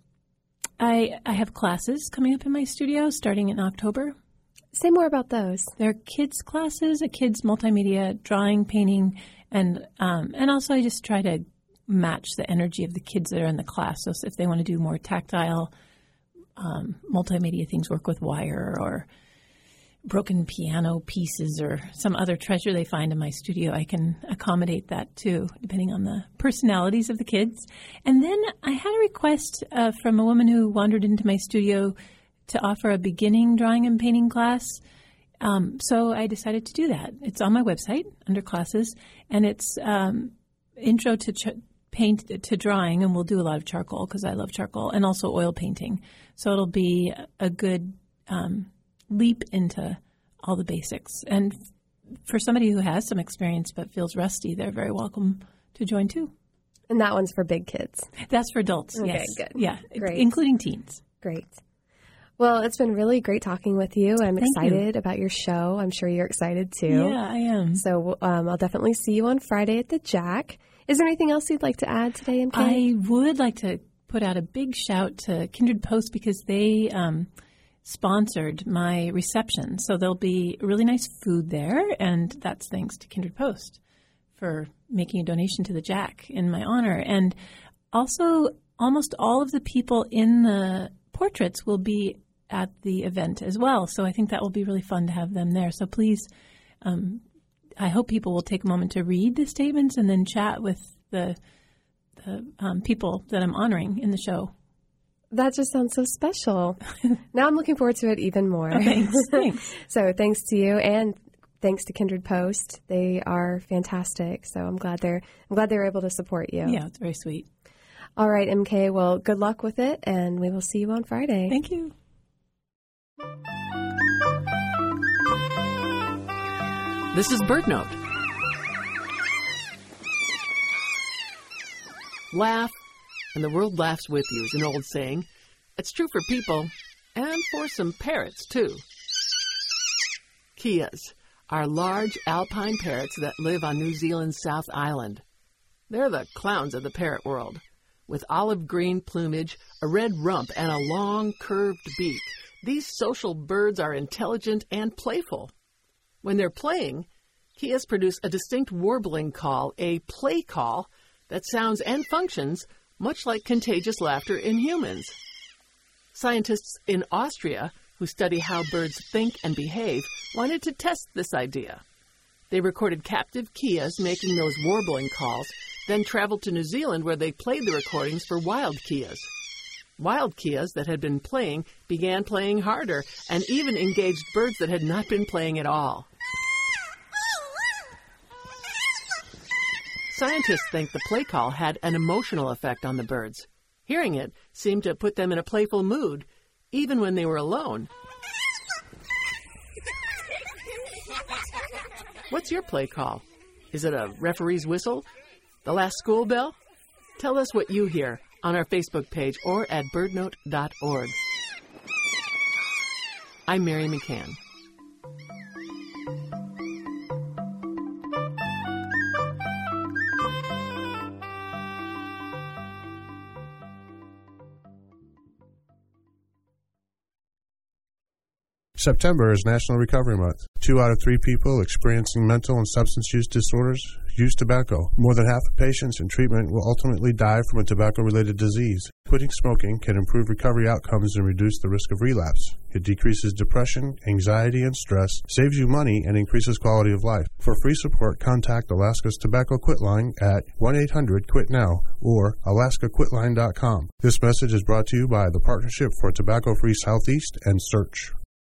Speaker 14: I, I have classes coming up in my studio starting in October.
Speaker 1: Say more about those.
Speaker 14: They're kids' classes, a kids' multimedia drawing, painting, and um, and also I just try to match the energy of the kids that are in the class. So if they want to do more tactile um, multimedia things, work with wire or broken piano pieces or some other treasure they find in my studio, I can accommodate that too, depending on the personalities of the kids. And then I had a request uh, from a woman who wandered into my studio to offer a beginning drawing and painting class. Um, so I decided to do that. It's on my website under classes, and it's um, intro to ch- paint to drawing, and we'll do a lot of charcoal because I love charcoal, and also oil painting. So it'll be a good um, leap into all the basics. And f- for somebody who has some experience but feels rusty, they're very welcome to join too.
Speaker 1: And that one's for big kids.
Speaker 14: That's for adults,
Speaker 1: okay,
Speaker 14: yes.
Speaker 1: Good.
Speaker 14: Yeah,
Speaker 1: great.
Speaker 14: Including teens.
Speaker 1: Great. Well, it's been really great talking with you. I'm
Speaker 14: Thank
Speaker 1: excited
Speaker 14: you.
Speaker 1: about your show. I'm sure you're excited too.
Speaker 14: Yeah, I am.
Speaker 1: So um, I'll definitely see you on Friday at the Jack. Is there anything else you'd like to add today, M K?
Speaker 14: I would like to put out a big shout to Kindred Post because they um, sponsored my reception. So there'll be really nice food there, and that's thanks to Kindred Post for making a donation to the Jack in my honor. And also, almost all of the people in the portraits will be at the event as well. So I think that will be really fun to have them there. So please, um, I hope people will take a moment to read the statements and then chat with the, the um, people that I'm honoring in the show.
Speaker 1: That just sounds so special. Now I'm looking forward to it even more.
Speaker 14: Oh, thanks. Thanks.
Speaker 1: So thanks to you and thanks to Kindred Post. They are fantastic. So I'm glad they're I'm glad they were able to support you.
Speaker 14: Yeah, it's very sweet.
Speaker 1: All right, M K. Well, good luck with it, and we will see you on Friday.
Speaker 14: Thank you.
Speaker 15: This is BirdNote. Laugh, and the world laughs with you is an old saying. It's true for people, and for some parrots, too. Kias are large alpine parrots that live on New Zealand's South Island. They're the clowns of the parrot world. With olive green plumage, a red rump, and a long, curved beak, these social birds are intelligent and playful. When they're playing, Kias produce a distinct warbling call, a play call, that sounds and functions much like contagious laughter in humans. Scientists in Austria, who study how birds think and behave, wanted to test this idea. They recorded captive Kias making those warbling calls, then traveled to New Zealand where they played the recordings for wild Kias. Wild Kias that had been playing began playing harder and even engaged birds that had not been playing at all. Scientists think the play call had an emotional effect on the birds. Hearing it seemed to put them in a playful mood, even when they were alone. What's your play call? Is it a referee's whistle? The last school bell? Tell us what you hear on our Facebook page or at bird note dot org. I'm Mary McCann.
Speaker 16: September is National Recovery Month. Two out of three people experiencing mental and substance use disorders use tobacco. More than half of patients in treatment will ultimately die from a tobacco-related disease. Quitting smoking can improve recovery outcomes and reduce the risk of relapse. It decreases depression, anxiety, and stress, saves you money, and increases quality of life. For free support, contact Alaska's Tobacco Quit Line at one eight hundred quit now or alaska quit line dot com. This message is brought to you by the Partnership for Tobacco-Free Southeast and Search.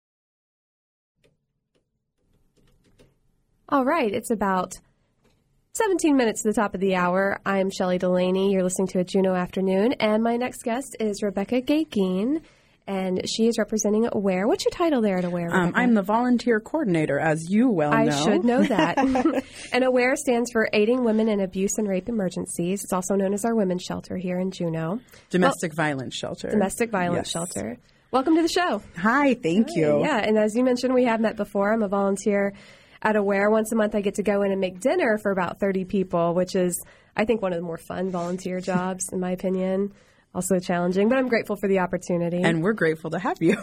Speaker 1: All right, it's about seventeen minutes to the top of the hour. I'm Shelley Delaney. You're listening to a Juneau Afternoon, and my next guest is Rebecca Gagin, and she is representing AWARE. What's your title there at AWARE, Rebecca?
Speaker 17: Um, I'm the volunteer coordinator, as you well
Speaker 1: I
Speaker 17: know.
Speaker 1: I should know that. And AWARE stands for Aiding Women in Abuse and Rape Emergencies. It's also known as our women's shelter here in Juneau.
Speaker 17: Domestic well, violence shelter.
Speaker 1: Domestic violence yes. shelter. Welcome to the show.
Speaker 17: Hi, thank
Speaker 1: Hi.
Speaker 17: you.
Speaker 1: Yeah, and as you mentioned, we have met before. I'm a volunteer at AWARE. Once a month, I get to go in and make dinner for about thirty people, which is, I think, one of the more fun volunteer jobs, in my opinion. Also challenging, but I'm grateful for the opportunity.
Speaker 17: And we're grateful to have you.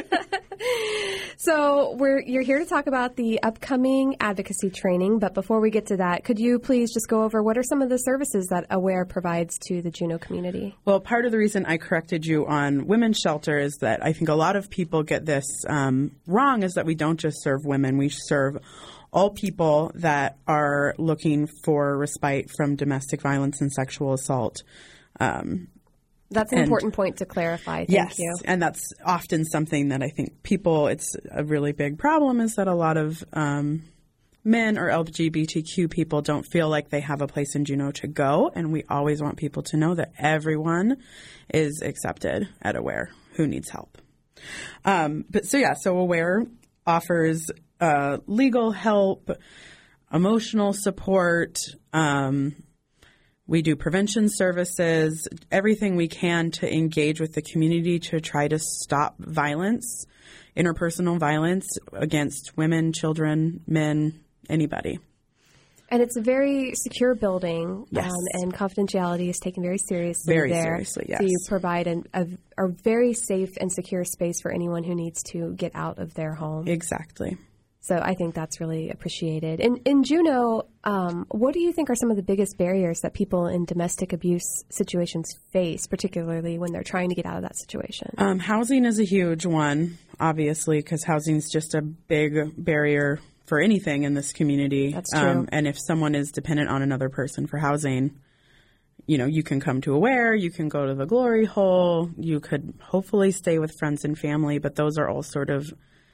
Speaker 1: So we're you're here to talk about the upcoming advocacy training, but before we get to that, could you please just go over what are some of the services that AWARE provides to the Juneau community?
Speaker 17: Well, part of the reason I corrected you on women's shelter is that I think a lot of people get this um, wrong, is that we don't just serve women. We serve all people that are looking for respite from domestic violence and sexual assault. Um
Speaker 1: That's an
Speaker 17: and,
Speaker 1: important point to clarify. Thank
Speaker 17: yes,
Speaker 1: you.
Speaker 17: And that's often something that I think people, it's a really big problem, is that a lot of um, men or L G B T Q people don't feel like they have a place in Juneau to go. And we always want people to know that everyone is accepted at AWARE who needs help. Um, but so, yeah, so AWARE offers uh, legal help, emotional support. Um, We do prevention services, everything we can to engage with the community to try to stop violence, interpersonal violence against women, children, men, anybody.
Speaker 1: And it's a very secure building,
Speaker 17: yes.
Speaker 1: um, and confidentiality is taken very seriously
Speaker 17: very
Speaker 1: there.
Speaker 17: seriously, yes.
Speaker 1: So you provide an, a, a very safe and secure space for anyone who needs to get out of their home.
Speaker 17: Exactly.
Speaker 1: So I think that's really appreciated. In, in Juneau, um, what do you think are some of the biggest barriers that people in domestic abuse situations face, particularly when they're trying to get out of that situation?
Speaker 17: Um, housing is a huge one, obviously, because housing is just a big barrier for anything in this community.
Speaker 1: That's true.
Speaker 17: Um, and if someone is dependent on another person for housing, you know, you can come to Aware, you can go to the Glory Hole, you could hopefully stay with friends and family, but those are all sort of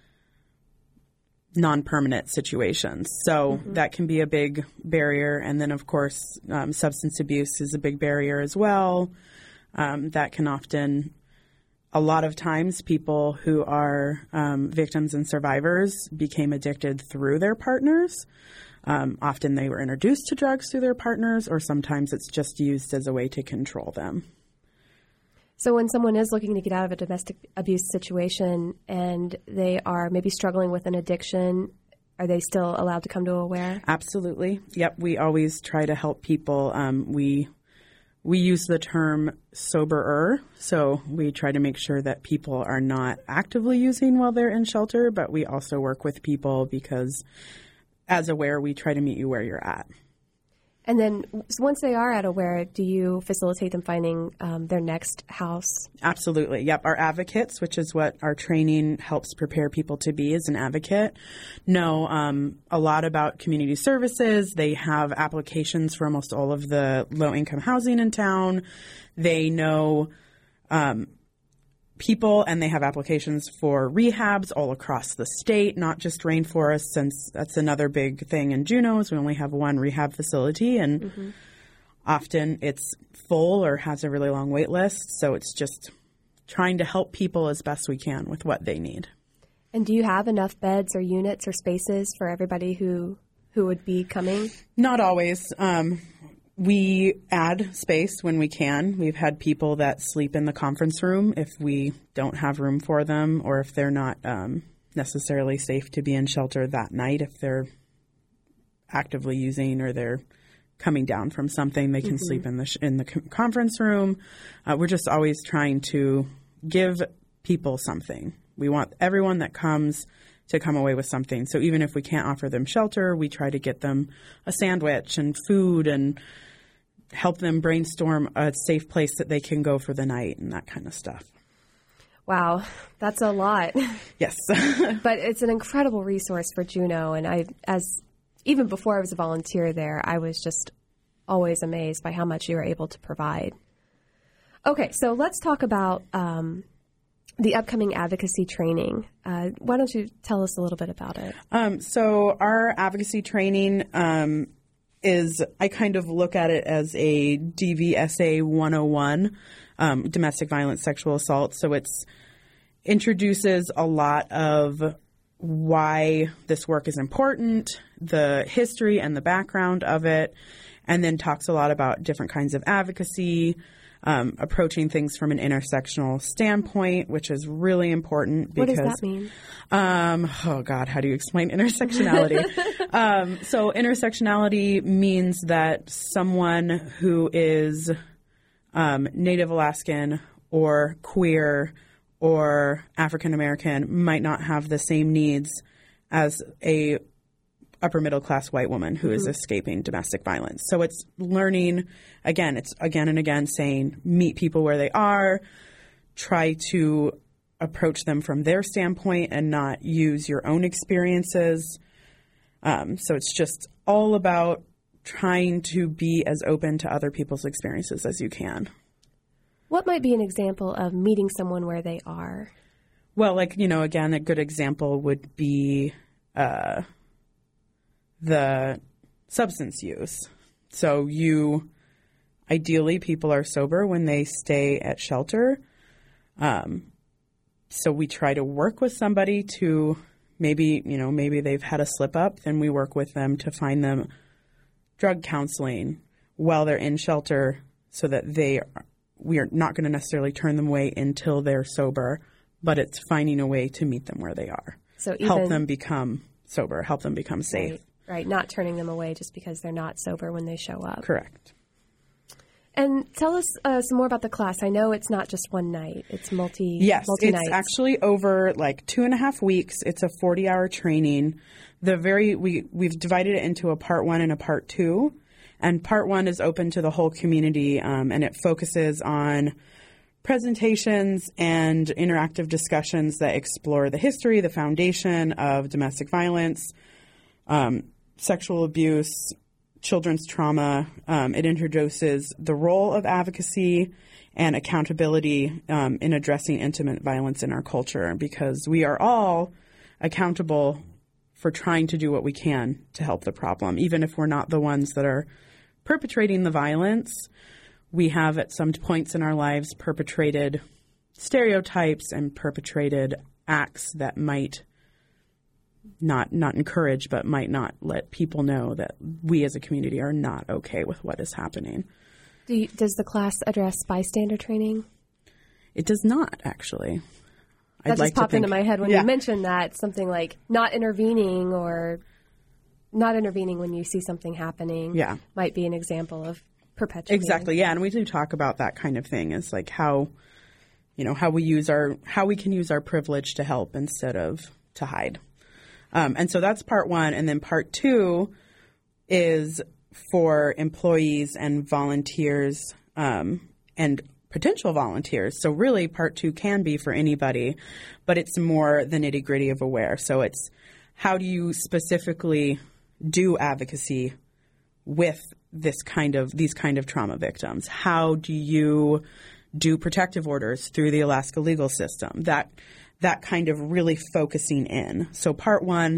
Speaker 17: non-permanent situations. So mm-hmm. that can be a big barrier. And then, of course, um, substance abuse is a big barrier as well. Um, that can often, a lot of times, people who are um, victims and survivors became addicted through their partners. Um, often they were introduced to drugs through their partners, or sometimes it's just used as a way to control them.
Speaker 1: So when someone is looking to get out of a domestic abuse situation and they are maybe struggling with an addiction, are they still allowed to come to Aware?
Speaker 17: Absolutely. Yep. We always try to help people. Um, we we use the term soberer. So we try to make sure that people are not actively using while they're in shelter, but we also work with people because as Aware, we try to meet you where you're at.
Speaker 1: And then so once they are at Aware, do you facilitate them finding um, their next house?
Speaker 17: Absolutely. Yep. Our advocates, which is what our training helps prepare people to be as an advocate, know um, a lot about community services. They have applications for almost all of the low-income housing in town. They know um, people, and they have applications for rehabs all across the state, not just Rainforest, since that's another big thing in Juneau is we only have one rehab facility, and mm-hmm. often it's full or has a really long wait list. So it's just trying to help people as best we can with what they need.
Speaker 1: And do you have enough beds or units or spaces for everybody who who would be coming?
Speaker 17: Not always. Um, We add space when we can. We've had people that sleep in the conference room if we don't have room for them, or if they're not um, necessarily safe to be in shelter that night. If they're actively using or they're coming down from something, they can mm-hmm. sleep in the sh- in the conference room. Uh, we're just always trying to give people something. We want everyone that comes to come away with something. So even if we can't offer them shelter, we try to get them a sandwich and food and help them brainstorm a safe place that they can go for the night and that kind of stuff.
Speaker 1: Wow, that's a lot.
Speaker 17: Yes.
Speaker 1: But it's an incredible resource for Juneau. And I, as even before I was a volunteer there, I was just always amazed by how much you were able to provide. Okay, so let's talk about um, the upcoming advocacy training. Uh, why don't you tell us a little bit about it?
Speaker 17: Um, so our advocacy training um, is, I kind of look at it as a D V S A one oh one, um, domestic violence, sexual assault. So it's introduces a lot of why this work is important, the history and the background of it, and then talks a lot about different kinds of advocacy, Um, approaching things from an intersectional standpoint, which is really important. Because,
Speaker 1: what does that mean?
Speaker 17: Um, oh, God, how do you explain intersectionality? um, so intersectionality means that someone who is um, Native Alaskan or queer or African American might not have the same needs as a upper middle class white woman who mm-hmm. is escaping domestic violence. So it's learning, again, it's again and again saying, meet people where they are, try to approach them from their standpoint and not use your own experiences. Um, so it's just all about trying to be as open to other people's experiences as you can.
Speaker 1: What might be an example of meeting someone where they are?
Speaker 17: Well, like, you know, again, a good example would be uh, the substance use. So you, ideally, people are sober when they stay at shelter. Um, so we try to work with somebody to maybe, you know, maybe they've had a slip up, then we work with them to find them drug counseling while they're in shelter so that they are, we are not going to necessarily turn them away until they're sober, but it's finding a way to meet them where they are.
Speaker 1: So even,
Speaker 17: help them become sober, help them become safe.
Speaker 1: Right, right, not turning them away just because they're not sober when they show up.
Speaker 17: Correct.
Speaker 1: And tell us uh, some more about the class. I know it's not just one night; it's multi.
Speaker 17: Yes,
Speaker 1: multi
Speaker 17: it's actually over like two and a half weeks. It's a forty-hour training. The very we we've divided it into a part one and a part two, and part one is open to the whole community, um, and it focuses on presentations and interactive discussions that explore the history, the foundation of domestic violence, um, sexual abuse, children's trauma. Um, it introduces the role of advocacy and accountability um, in addressing intimate violence in our culture, because we are all accountable for trying to do what we can to help the problem. Even if we're not the ones that are perpetrating the violence, we have at some points in our lives perpetrated stereotypes and perpetrated acts that might not not encourage, but might not let people know that we as a community are not okay with what is happening.
Speaker 1: Do you, does the class address bystander training?
Speaker 17: It does not, actually.
Speaker 1: That
Speaker 17: I'd
Speaker 1: just
Speaker 17: like
Speaker 1: popped
Speaker 17: to think,
Speaker 1: into my head when
Speaker 17: yeah.
Speaker 1: you mentioned that, something like not intervening or not intervening when you see something happening
Speaker 17: Yeah.
Speaker 1: might be an example of perpetuating.
Speaker 17: Exactly, yeah, and we do talk about that kind of thing. It's like how, you know, how we use our how we can use our privilege to help instead of to hide. Um, and so that's part one. And then part two is for employees and volunteers um, and potential volunteers. So really part two can be for anybody, but it's more the nitty gritty of AWARE. So it's how do you specifically do advocacy with this kind of these kind of trauma victims? How do you do protective orders through the Alaska legal system? That that kind of really focusing in. So part one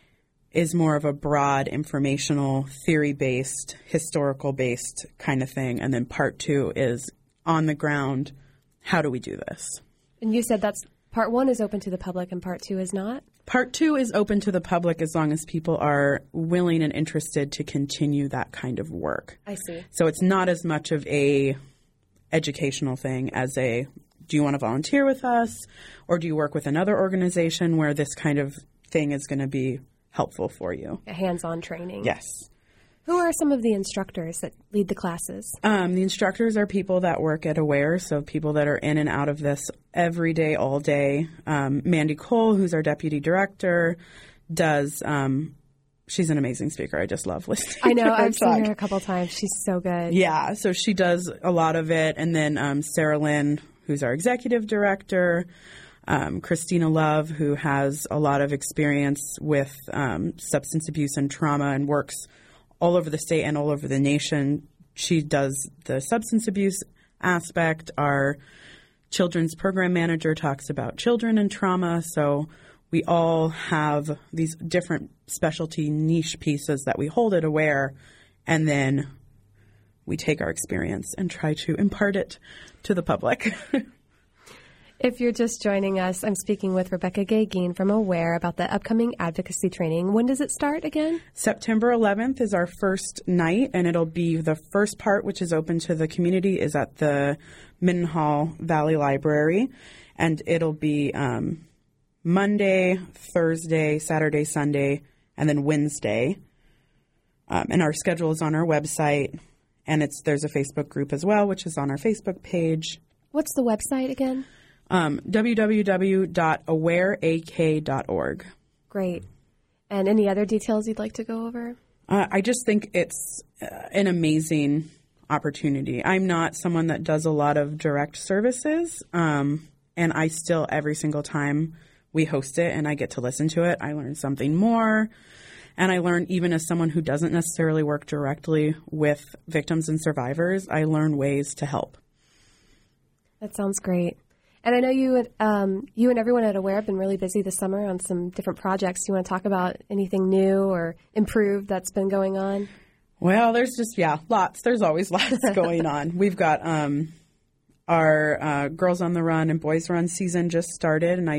Speaker 17: is more of a broad, informational, theory-based, historical-based kind of thing. And then part two is on the ground, how do we do this?
Speaker 1: And you said that's part one is open to the public and part two is not?
Speaker 17: Part two is open to the public as long as people are willing and interested to continue that kind of work.
Speaker 1: I see.
Speaker 17: So it's not as much of a educational thing as a, do you want to volunteer with us, or do you work with another organization where this kind of thing is going to be helpful for you?
Speaker 1: A hands-on training.
Speaker 17: Yes.
Speaker 1: Who are some of the instructors that lead the classes?
Speaker 17: Um, the instructors are people that work at AWARE, so people that are in and out of this every day, all day. Um, Mandy Cole, who's our deputy director, does um, – she's an amazing speaker. I just love listening
Speaker 1: I know.
Speaker 17: to her
Speaker 1: I've
Speaker 17: talk.
Speaker 1: seen her a couple times. She's so good.
Speaker 17: Yeah, so she does a lot of it. And then um, Sarah Lynn, who's our executive director, um, Christina Love, who has a lot of experience with um, substance abuse and trauma and works all over the state and all over the nation. She does the substance abuse aspect. Our children's program manager talks about children and trauma. So we all have these different specialty niche pieces that we hold at AWARE, and then we take our experience and try to impart it to the public.
Speaker 1: If you're just joining us, I'm speaking with Rebecca Gagin from AWARE about the upcoming advocacy training. When does it start again?
Speaker 17: September eleventh is our first night, and it'll be the first part, which is open to the community, is at the Mendenhall Valley Library, and it'll be um, Monday, Thursday, Saturday, Sunday, and then Wednesday. Um, and our schedule is on our website, and it's there's a Facebook group as well, which is on our Facebook page.
Speaker 1: What's the website again?
Speaker 17: Um, w w w dot aware a k dot org.
Speaker 1: Great. And any other details you'd like to go over?
Speaker 17: Uh, I just think it's uh, an amazing opportunity. I'm not someone that does a lot of direct services, um, and I still, every single time we host it and I get to listen to it, I learn something more. And I learn, even as someone who doesn't necessarily work directly with victims and survivors, I learn ways to help.
Speaker 1: That sounds great. And I know you um, you and everyone at AWARE have been really busy this summer on some different projects. Do you want to talk about anything new or improved that's been going on?
Speaker 17: Well, there's just, yeah, lots. There's always lots going on. We've got um, our uh, Girls on the Run and Boys Run season just started, and I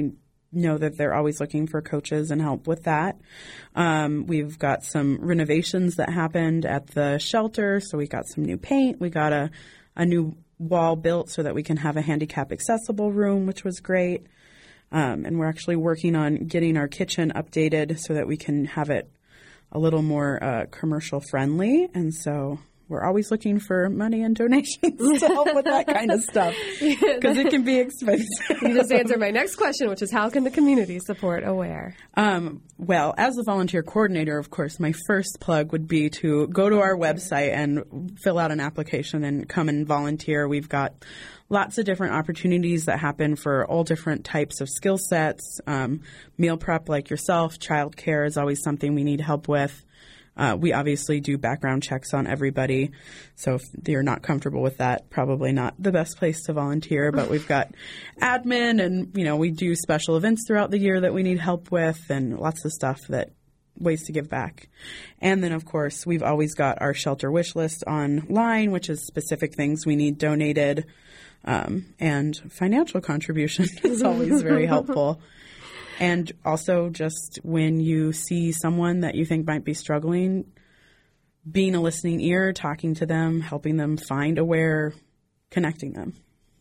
Speaker 17: know that they're always looking for coaches and help with that. Um, we've got some renovations that happened at the shelter. So we got some new paint. We got a, a new wall built so that we can have a handicap accessible room, which was great. Um, and we're actually working on getting our kitchen updated so that we can have it a little more uh, commercial friendly. And so we're always looking for money and donations to help with that kind of stuff because it can be expensive.
Speaker 1: You just answered my next question, which is how can the community support AWARE?
Speaker 17: Um, well, as a volunteer coordinator, of course, my first plug would be to go to our website and fill out an application and come and volunteer. We've got lots of different opportunities that happen for all different types of skill sets. Um, meal prep like yourself, childcare is always something we need help with. Uh, we obviously do background checks on everybody. So if you're not comfortable with that, probably not the best place to volunteer. But we've got admin and, you know, we do special events throughout the year that we need help with and lots of stuff that ways to give back. And then, of course, we've always got our shelter wish list online, which is specific things we need donated. Um, and financial contribution is always very helpful. And also just when you see someone that you think might be struggling, being a listening ear, talking to them, helping them find AWARE, connecting them.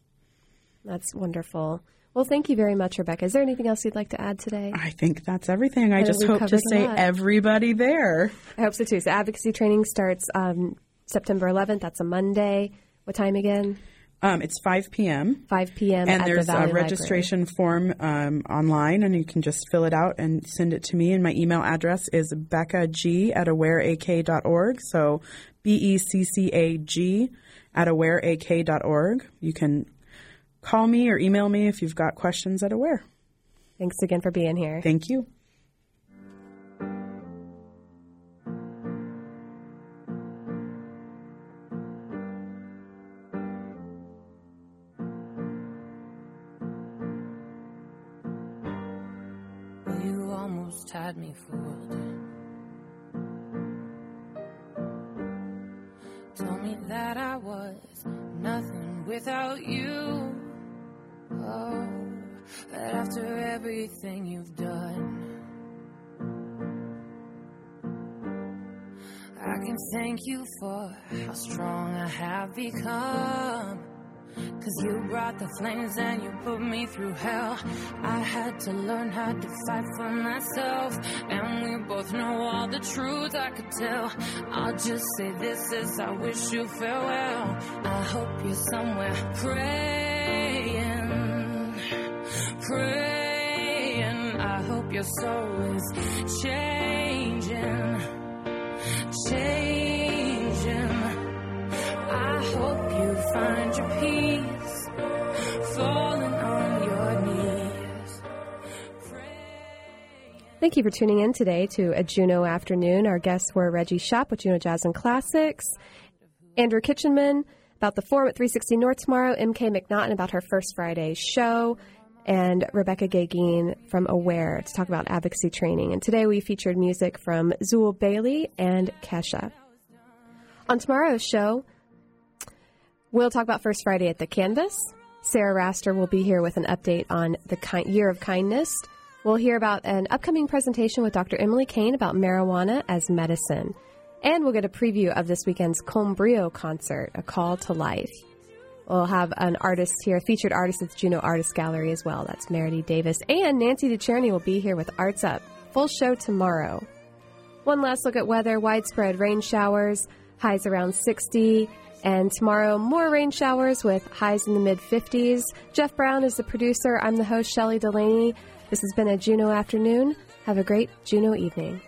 Speaker 1: That's wonderful. Well, thank you very much, Rebecca. Is there anything else you'd like to add today?
Speaker 17: I think that's everything. I, I just hope to
Speaker 1: to
Speaker 17: say everybody there.
Speaker 1: I hope so, too. So advocacy training starts um, September eleventh. That's a Monday. What time again?
Speaker 17: Um, it's five p.m.
Speaker 1: five p.m.
Speaker 17: And
Speaker 1: at
Speaker 17: there's
Speaker 1: the Valley
Speaker 17: a registration
Speaker 1: Library.
Speaker 17: form um, online, and you can just fill it out and send it to me. And my email address is becca g at aware a k dot org. So B E C C A G at aware a k dot org. You can call me or email me if you've got questions at AWARE.
Speaker 1: Thanks again for being here.
Speaker 17: Thank you.
Speaker 10: You almost had me fooled. Told me that I was nothing without you. Oh, but after everything you've done, I can thank you for how strong I have become. 'Cause you brought the flames and you put me through hell. I had to learn how to fight for myself, and we both know all the truth I could tell. I'll just say this as I wish you farewell. I hope you're somewhere praying, praying. I hope your soul is changing, changing. I hope you find your peace, falling on your knees.
Speaker 1: Thank you for tuning in today to a Juno Afternoon. Our guests were Reggie Shop with Juno Jazz and Classics, Andrew Kitchenman about the Forum at three sixty North tomorrow, M K McNaughton about her First Friday show, and Rebecca Gagin from AWARE to talk about advocacy training. And today we featured music from Zool Bailey and Kesha. On tomorrow's show, we'll talk about First Friday at the Canvas. Sarah Raster will be here with an update on the ki- Year of Kindness. We'll hear about an upcoming presentation with Doctor Emily Kane about marijuana as medicine. And we'll get a preview of this weekend's Combrio concert, A Call to Life. We'll have an artist here, a featured artist at the Juneau Artist Gallery as well. That's Meredy Davis. And Nancy DeCherny will be here with Arts Up. Full show tomorrow. One last look at weather. Widespread rain showers, highs around sixty. And tomorrow, more rain showers with highs in the mid-fifties. Jeff Brown is the producer. I'm the host, Shelley Delaney. This has been a Juno Afternoon. Have a great Juno evening.